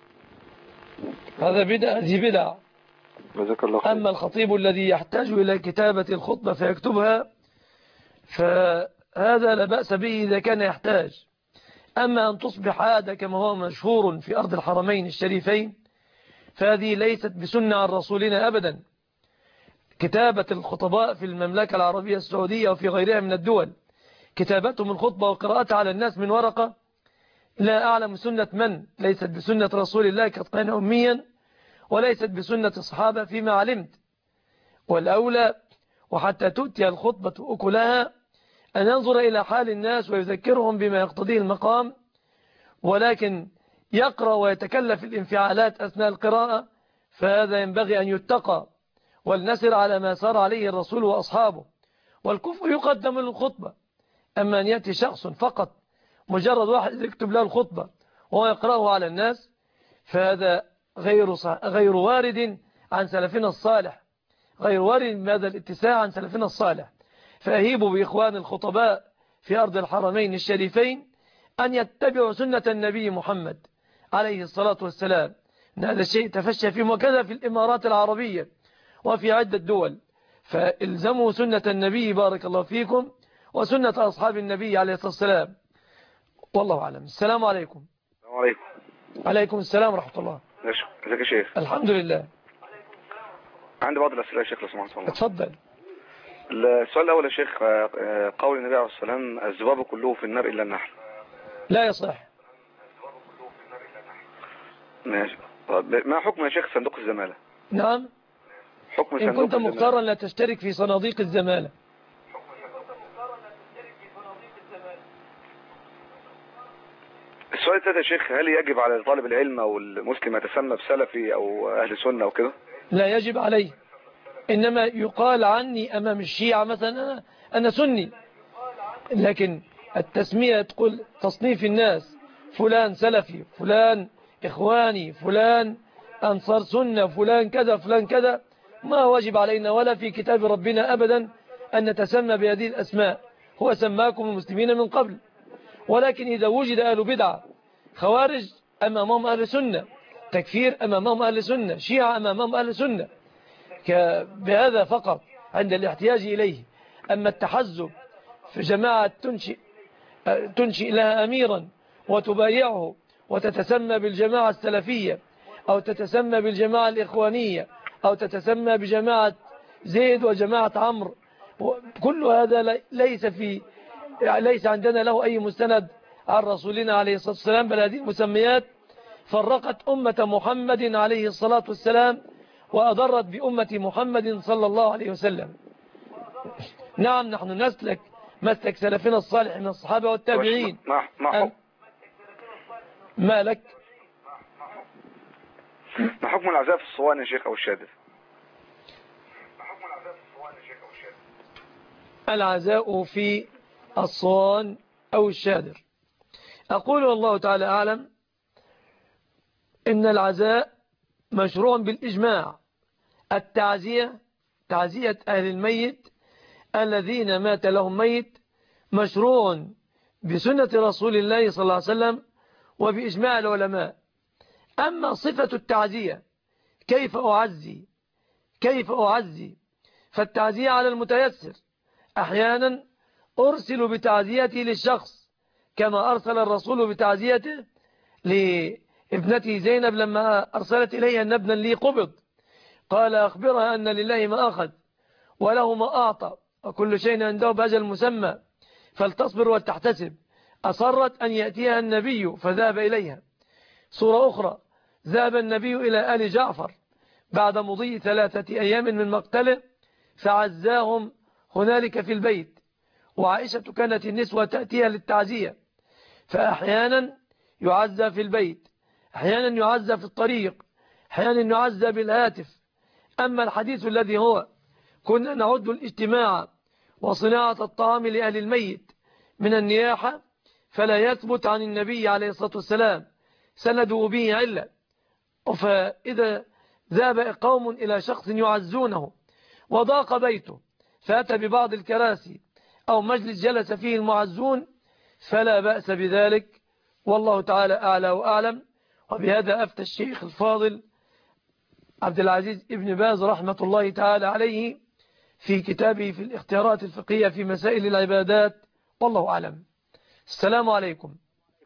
هذا بدعة. هذه بدعة. جزاك الله خير. أما الخطيب الذي يحتاج إلى كتابة الخطبة فيكتبها فهذا لا بأس به إذا كان يحتاج. أما أن تصبح عادة كما هو مشهور في أرض الحرمين الشريفين فهذه ليست بسنة عن رسولنا أبدا. كتابة الخطباء في المملكة العربية السعودية وفي غيرها من الدول كتابتهم الخطبة وقراءتها على الناس من ورقة لا أعلم سنة من، ليست بسنة رسول الله قد كان أميا وليست بسنة الصحابة فيما علمت. والأولى وحتى تؤتي الخطبة أكلها أن ينظر إلى حال الناس ويذكرهم بما يقتضيه المقام، ولكن يقرأ ويتكلف الانفعالات أثناء القراءة فهذا ينبغي أن يتقى ولنسر على ما سار عليه الرسول وأصحابه. والكفء يقدم للخطبة. أما أن يأتي شخص فقط مجرد واحد يكتب له الخطبة وهو يقرأه على الناس فهذا غير غير وارد عن سلفنا الصالح، غير وارد بهذا الاتساع عن سلفنا الصالح. فأهيب بإخوان الخطباء في أرض الحرمين الشريفين أن يتبعوا سنة النبي محمد عليه الصلاة والسلام. هذا الشيء تفشى فيهم وكذا في الإمارات العربية وفي عدة دول. فالزموا سنة النبي بارك الله فيكم وسنة أصحاب النبي عليه الصلاة والسلام. والله أعلم. السلام عليكم. السلام عليكم. عليكم السلام ورحمة الله. ازيك يا شيخ؟ الحمد لله. عندي بعض الأسئلة يا شيخ لو سمحت. والله اتفضل. السؤال الأول يا شيخ، قول النبي عليه الصلاة والسلام الذباب كله في النار إلا النحل. لا يصح. ماشي. ما حكم يا شيخ صندوق الزمالة؟ نعم. حكم إن كنت مختارا لا تشترك في صناديق الزمالة. السؤال الثالث يا شيخ، هل يجب على طالب العلم أو المسلم يتسمى بسلفي أو أهل سنة أو كده؟ لا يجب عليه، إنما يقال عني أمام الشيعة مثلا أنا, أنا سني، لكن التسمية تقول تصنيف الناس فلان سلفي فلان إخواني فلان أنصار سنة فلان كذا فلان كذا، ما واجب علينا ولا في كتاب ربنا أبدا أن نتسمى بهذه الأسماء. هو سماكم المسلمين من قبل، ولكن إذا وجد أهل بدعة خوارج أمامهم أهل سنة، تكفير أمامهم أهل سنة، شيعة أمامهم أهل سنة، بهذا فقط عند الاحتياج إليه. أما التحزب في جماعة تنشئ, تنشئ لها أميرا وتبايعه وتتسمى بالجماعة السلفية أو تتسمى بالجماعة الإخوانية أو تتسمى بجماعة زيد وجماعة عمرو، كل هذا ليس في ليس عندنا له أي مستند عن رسولنا عليه الصلاة والسلام، بل هذه المسميات فرقت أمة محمد عليه الصلاة والسلام وأضرت بأمة محمد صلى الله عليه وسلم. نعم نحن نسلك مسلك سلفنا الصالح من الصحابة والتابعين. ما ما ما لك ما حكم العزاء في الصوان يا شيخ أو الشادر؟ العزاء في الصوان أو الشادر، أقول والله تعالى أعلم. إن العزاء مشروع بالإجماع. التعزية تعزية أهل الميت الذين مات لهم ميت مشروع بسنة رسول الله صلى الله عليه وسلم وبإجماع العلماء. أما صفة التعزية كيف أعزي كيف أعزي فالتعزية على المتيسر. أحيانا أرسل بتعزيتي للشخص كما أرسل الرسول بتعزيته لابنته زينب لما أرسلت إليها أن ابنا لي قبض، قال أخبرها أن لله ما أخذ وله ما أعطى وكل شيء عنده بأجل مسمى فلتصبر ولتحتسب. أصرت أن يأتيها النبي فذهب إليها. صورة أخرى، ذهب النبي إلى آل جعفر بعد مضي ثلاثة أيام من مقتله فعزاهم هنالك في البيت، وعائشة كانت النسوة تأتيها للتعزية، فأحيانا يعزى في البيت، أحيانا يعزى في الطريق، أحيانا يعزى بالهاتف. أما الحديث الذي هو كنا نعد الاجتماع وصناعة الطعام لأهل الميت من النياحة فلا يثبت عن النبي عليه الصلاة والسلام سنده به علة. فإذا ذهب قوم إلى شخص يعزونه وضاق بيته فأتى ببعض الكراسي أو مجلس جلس فيه المعزون فلا بأس بذلك، والله تعالى أعلى وأعلم. وبهذا أفتى الشيخ الفاضل عبد العزيز ابن باز رحمة الله تعالى عليه في كتابه في الاختيارات الفقهية في مسائل العبادات، والله أعلم. السلام عليكم.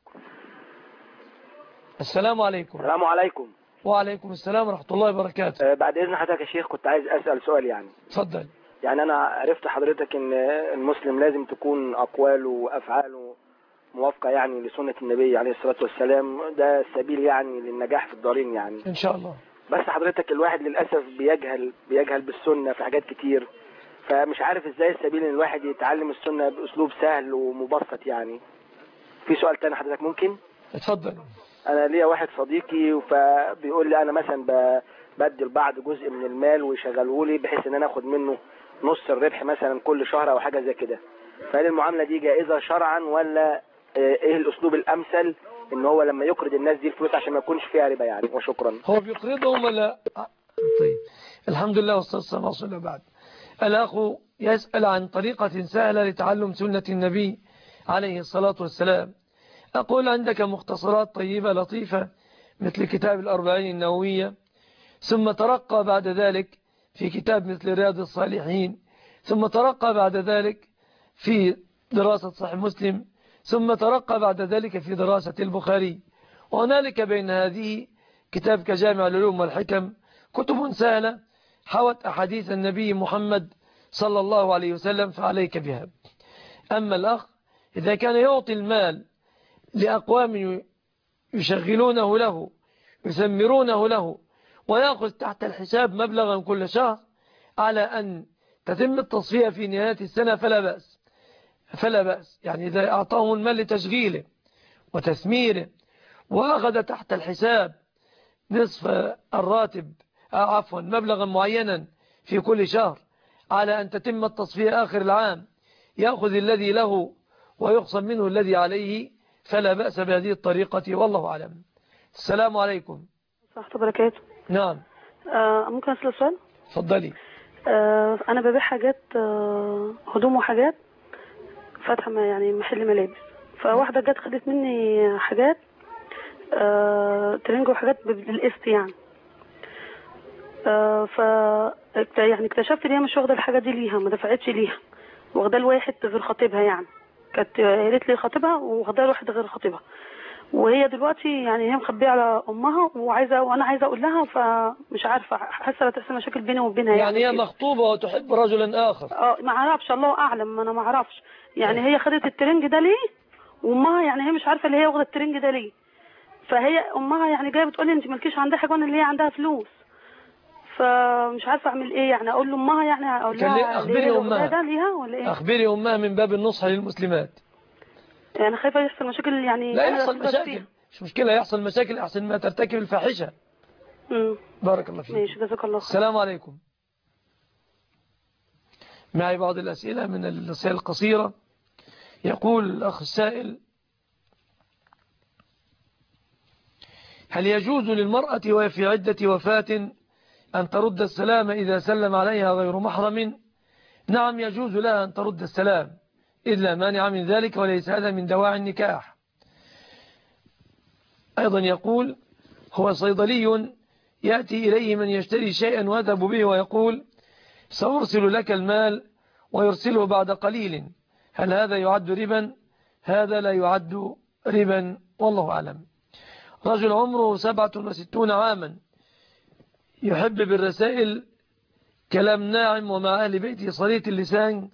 السلام عليكم. السلام عليكم. وعليكم السلام ورحمة الله وبركاته. أه بعد إذن حضرتك يا شيخ كنت عايز أسأل سؤال يعني. تفضل. يعني أنا عرفت حضرتك إن المسلم لازم تكون أقواله وأفعاله موافقة يعني لسنة النبي عليه الصلاة والسلام، ده السبيل يعني للنجاح في الدارين يعني. إن شاء الله. بس حضرتك الواحد للأسف بيجهل بيجهل بالسنة في حاجات كتير، فمش عارف إزاي السبيل إن الواحد يتعلم السنة بأسلوب سهل ومبسط يعني. في سؤال تاني حضرتك ممكن؟ اتفضل. أنا ليا واحد صديقي فبيقول لي أنا مثلا بدي البعض جزء من المال ويشغله لي بحيث إن أنا أخد منه نص الربح مثلا كل شهر أو حاجة زي كده، فهل المعاملة دي جائزة شرعا ولا إيه الأسلوب الأمثل إن هو لما يقرض الناس دي الفلوس عشان ما يكونش فيها ربا يعني؟ وشكرا. هو بيقرضهم ولا؟ طيب الحمد لله والصلاة والسلام على رسول الله. بعد الأخ يسأل عن طريقة سهلة لتعلم سنة النبي عليه الصلاة والسلام. أقول عندك مختصرات طيبة لطيفة مثل كتاب الأربعين النووية، ثم ترقى بعد ذلك في كتاب مثل رياض الصالحين، ثم ترقى بعد ذلك في دراسة صحيح مسلم، ثم ترقى بعد ذلك في دراسة البخاري. وهنالك بين هذه كتاب كجامع العلوم والحكم، كتب سهلة حوت أحاديث النبي محمد صلى الله عليه وسلم فعليك بها. أما الأخ إذا كان يعطي المال لأقوام يشغلونه له يثمرونه له ويأخذ تحت الحساب مبلغا كل شهر على أن تتم التصفية في نهاية السنة فلا بأس فلا بأس يعني إذا أعطاهم المال لتشغيله وتثميره وأخذ تحت الحساب نصف الراتب عفوا مبلغا معينا في كل شهر على أن تتم التصفية آخر العام، يأخذ الذي له ويخصم منه الذي عليه، فلا بأس بهذه الطريقة والله أعلم. السلام عليكم. ورحمة الله وبركاته. نعم. آه ممكن أسأل سؤال؟ اتفضلي. آه أنا ببيع حاجات آه هدوم وحاجات، فاتحة يعني محل ملابس، فواحدة جت خدت مني حاجات آه ترنج وحاجات بالقسط يعني. آه ف يعني اكتشفت ان هي مش واخده الحاجه دي ليها، ما دفعتش ليها، واخدها لواحد غير خطيبها يعني. كانت قالت لي خطيبها واخدها لواحد غير خطيبها، وهي دلوقتي يعني هي مخبيه على امها وعايزه وانا عايزه اقول لها، فمش عارفه حاسه هتحصل مشاكل بيني وبينها يعني. يعني هي مخطوبه وتحب رجلا اخر؟ اه ما اعرفش، الله اعلم، انا ما اعرفش يعني. هي خدت الترنج ده ليه وامها يعني هي مش عارفه اللي هي واخده الترنج ده ليه، فهي امها يعني جايه بتقول لي انت مالكيش عندها حاجه وانا اللي هي عندها فلوس، فمش عارفه اعمل ايه يعني. اقول لامها يعني اقول لها اخبري امها ده ليها ولا ايه؟ اخبري امها من باب النصح للمسلمات. يعني خايفه يحصل مشاكل يعني. لا يحصل مشاكل، مش مشكله يحصل مشاكل احسن ما ترتكب الفاحشه. امم بارك الله فيك. ماشي جزاك الله خير. السلام عليكم. معي بعض الاسئله من الرسائل القصيره. يقول الاخ السائل: هل يجوز للمرأة وهي في عدة وفاة أن ترد السلام إذا سلم عليها غير محرم؟ نعم يجوز لها أن ترد السلام إذ لا مانع من ذلك، وليس هذا من دواعي النكاح. أيضا يقول هو صيدلي يأتي إليه من يشتري شيئا ويذهب به ويقول سأرسل لك المال ويرسله بعد قليل، هل هذا يعد ربا؟ هذا لا يعد ربا والله أعلم. رجل عمره سبعة وستون عاما يحب بالرسائل كلام ناعم، ومع أهل بيته صليت اللسان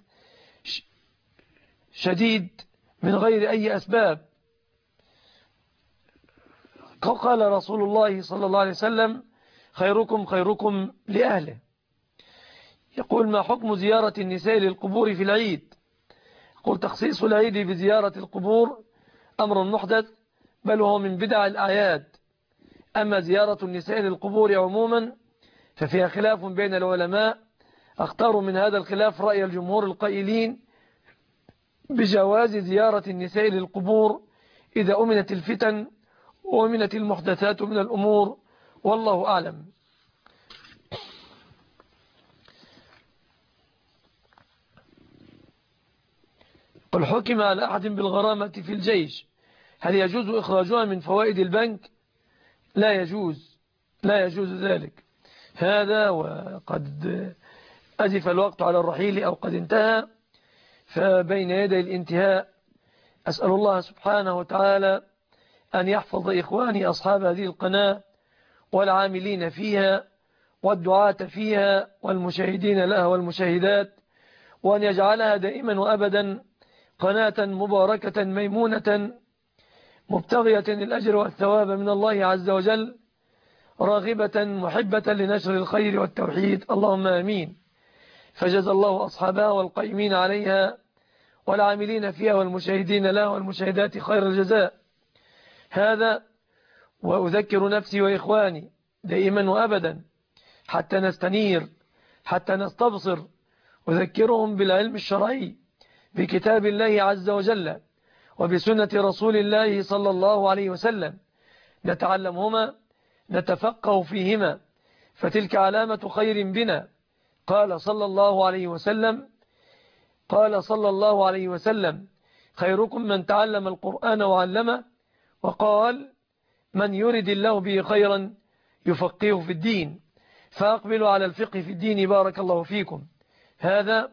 شديد من غير أي أسباب. قال رسول الله صلى الله عليه وسلم خيركم خيركم لأهله. يقول ما حكم زيارة النساء للقبور في العيد؟ يقول تخصيص العيد بزيارة القبور أمر محدث، بل هو من بدع الأعياد. أما زيارة النساء للقبور عموما ففيها خلاف بين العلماء، اختاروا من هذا الخلاف رأي الجمهور القائلين بجواز زيارة النساء للقبور إذا أمنت الفتن وأمنت المحدثات من الأمور، والله أعلم. قل حكم على أحد بالغرامة في الجيش، هل يجوز إخراجها من فوائد البنك؟ لا يجوز، لا يجوز ذلك. هذا وقد أزف الوقت على الرحيل أو قد انتهى، فبين يدي الانتهاء أسأل الله سبحانه وتعالى أن يحفظ إخواني أصحاب هذه القناة والعاملين فيها والدعاة فيها والمشاهدين لها والمشاهدات، وأن يجعلها دائما وأبدا قناة مباركة ميمونة مبتغية الأجر والثواب من الله عز وجل، راغبة محبة لنشر الخير والتوحيد، اللهم آمين. فجزى الله أصحابها والقائمين عليها والعاملين فيها والمشاهدين لها والمشاهدات خير الجزاء. هذا وأذكر نفسي وإخواني دائما وأبدا حتى نستنير، حتى نستبصر، أذكرهم بالعلم الشرعي بكتاب الله عز وجل وبسنة رسول الله صلى الله عليه وسلم، نتعلمهما نتفقه فيهما، فتلك علامة خير بنا. قال صلى الله عليه وسلم قال صلى الله عليه وسلم خيركم من تعلم القرآن وعلمه، وقال من يرد الله به خيرا يفقهه في الدين. فأقبلوا على الفقه في الدين بارك الله فيكم. هذا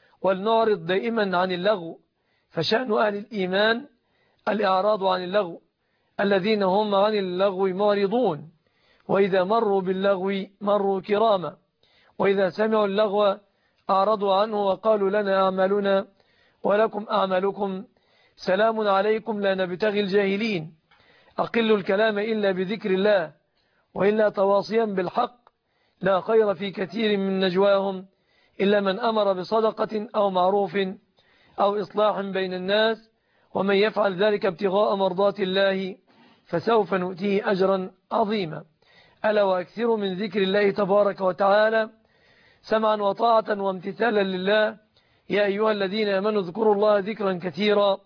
ولنعرض دائما عن اللغو، فشأن أهل الإيمان الإعراض عن اللغو، الذين هم عن اللغو معرضون، وإذا مروا باللغو مروا كراما، وإذا سمعوا اللغو أعرضوا عنه وقالوا لنا أعمالنا ولكم أعمالكم، سلام عليكم لا نبتغي الجاهلين. أقلوا الكلام إلا بذكر الله، وإلا تواصيا بالحق، لا خير في كثير من نجواهم إلا من أمر بصدقة أو معروف أو إصلاح بين الناس، ومن يفعل ذلك ابتغاء مرضات الله فسوف نؤتيه أجرا عظيما. ألا وأكثروا من ذكر الله تبارك وتعالى سمعا وطاعة وامتثالا لله. يا أيها الذين آمنوا اذكروا الله ذكرا كثيرا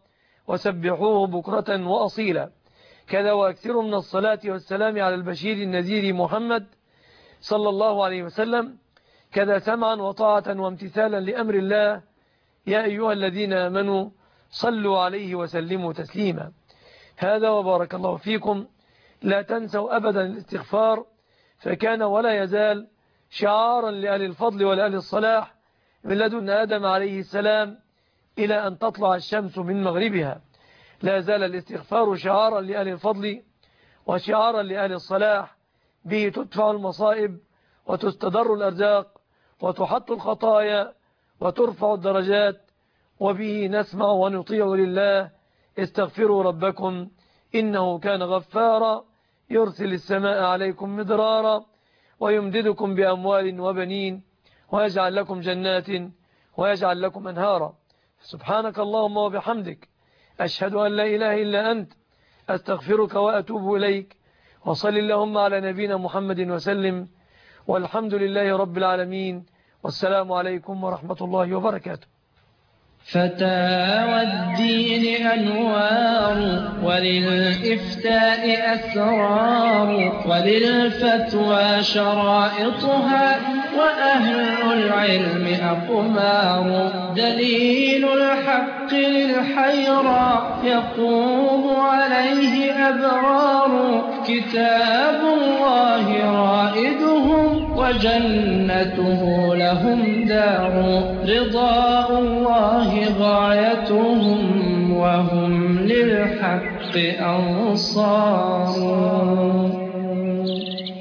وسبحوه بكرة وأصيلا. كذا وأكثروا من الصلاة والسلام على البشير النذير محمد صلى الله عليه وسلم، كذا سمعا وطاعة وامتثالا لأمر الله. يا أيها الذين آمنوا صلوا عليه وسلموا تسليما. هذا وبارك الله فيكم. لا تنسوا أبدا الاستغفار، فكان ولا يزال شعارا لأهل الفضل ولأهل الصلاح من لدن آدم عليه السلام إلى أن تطلع الشمس من مغربها. لا زال الاستغفار شعارا لأهل الفضل وشعارا لأهل الصلاح، به تدفع المصائب وتستدر الأرزاق وتحط الخطايا وترفع الدرجات، وبه نسمع ونطيع لله. استغفروا ربكم إنه كان غفارا يرسل السماء عليكم مدرارا ويمددكم بأموال وبنين ويجعل لكم جنات ويجعل لكم أنهارا. سبحانك اللهم وبحمدك أشهد أن لا إله إلا أنت أستغفرك وأتوب إليك. وصل اللهم على نبينا محمد وسلم، والحمد لله رب العالمين، والسلام عليكم ورحمة الله وبركاته. فتاوى الدين أنوار وللإفتاء أسرار وللفتوى شرائطها وأهل العلم أقمار دليل الحق للحيرى يقوم عليه أبرار كتاب الله رائدهم وجنته لهم دار رضاء الله غايتهم وهم للحق أنصار.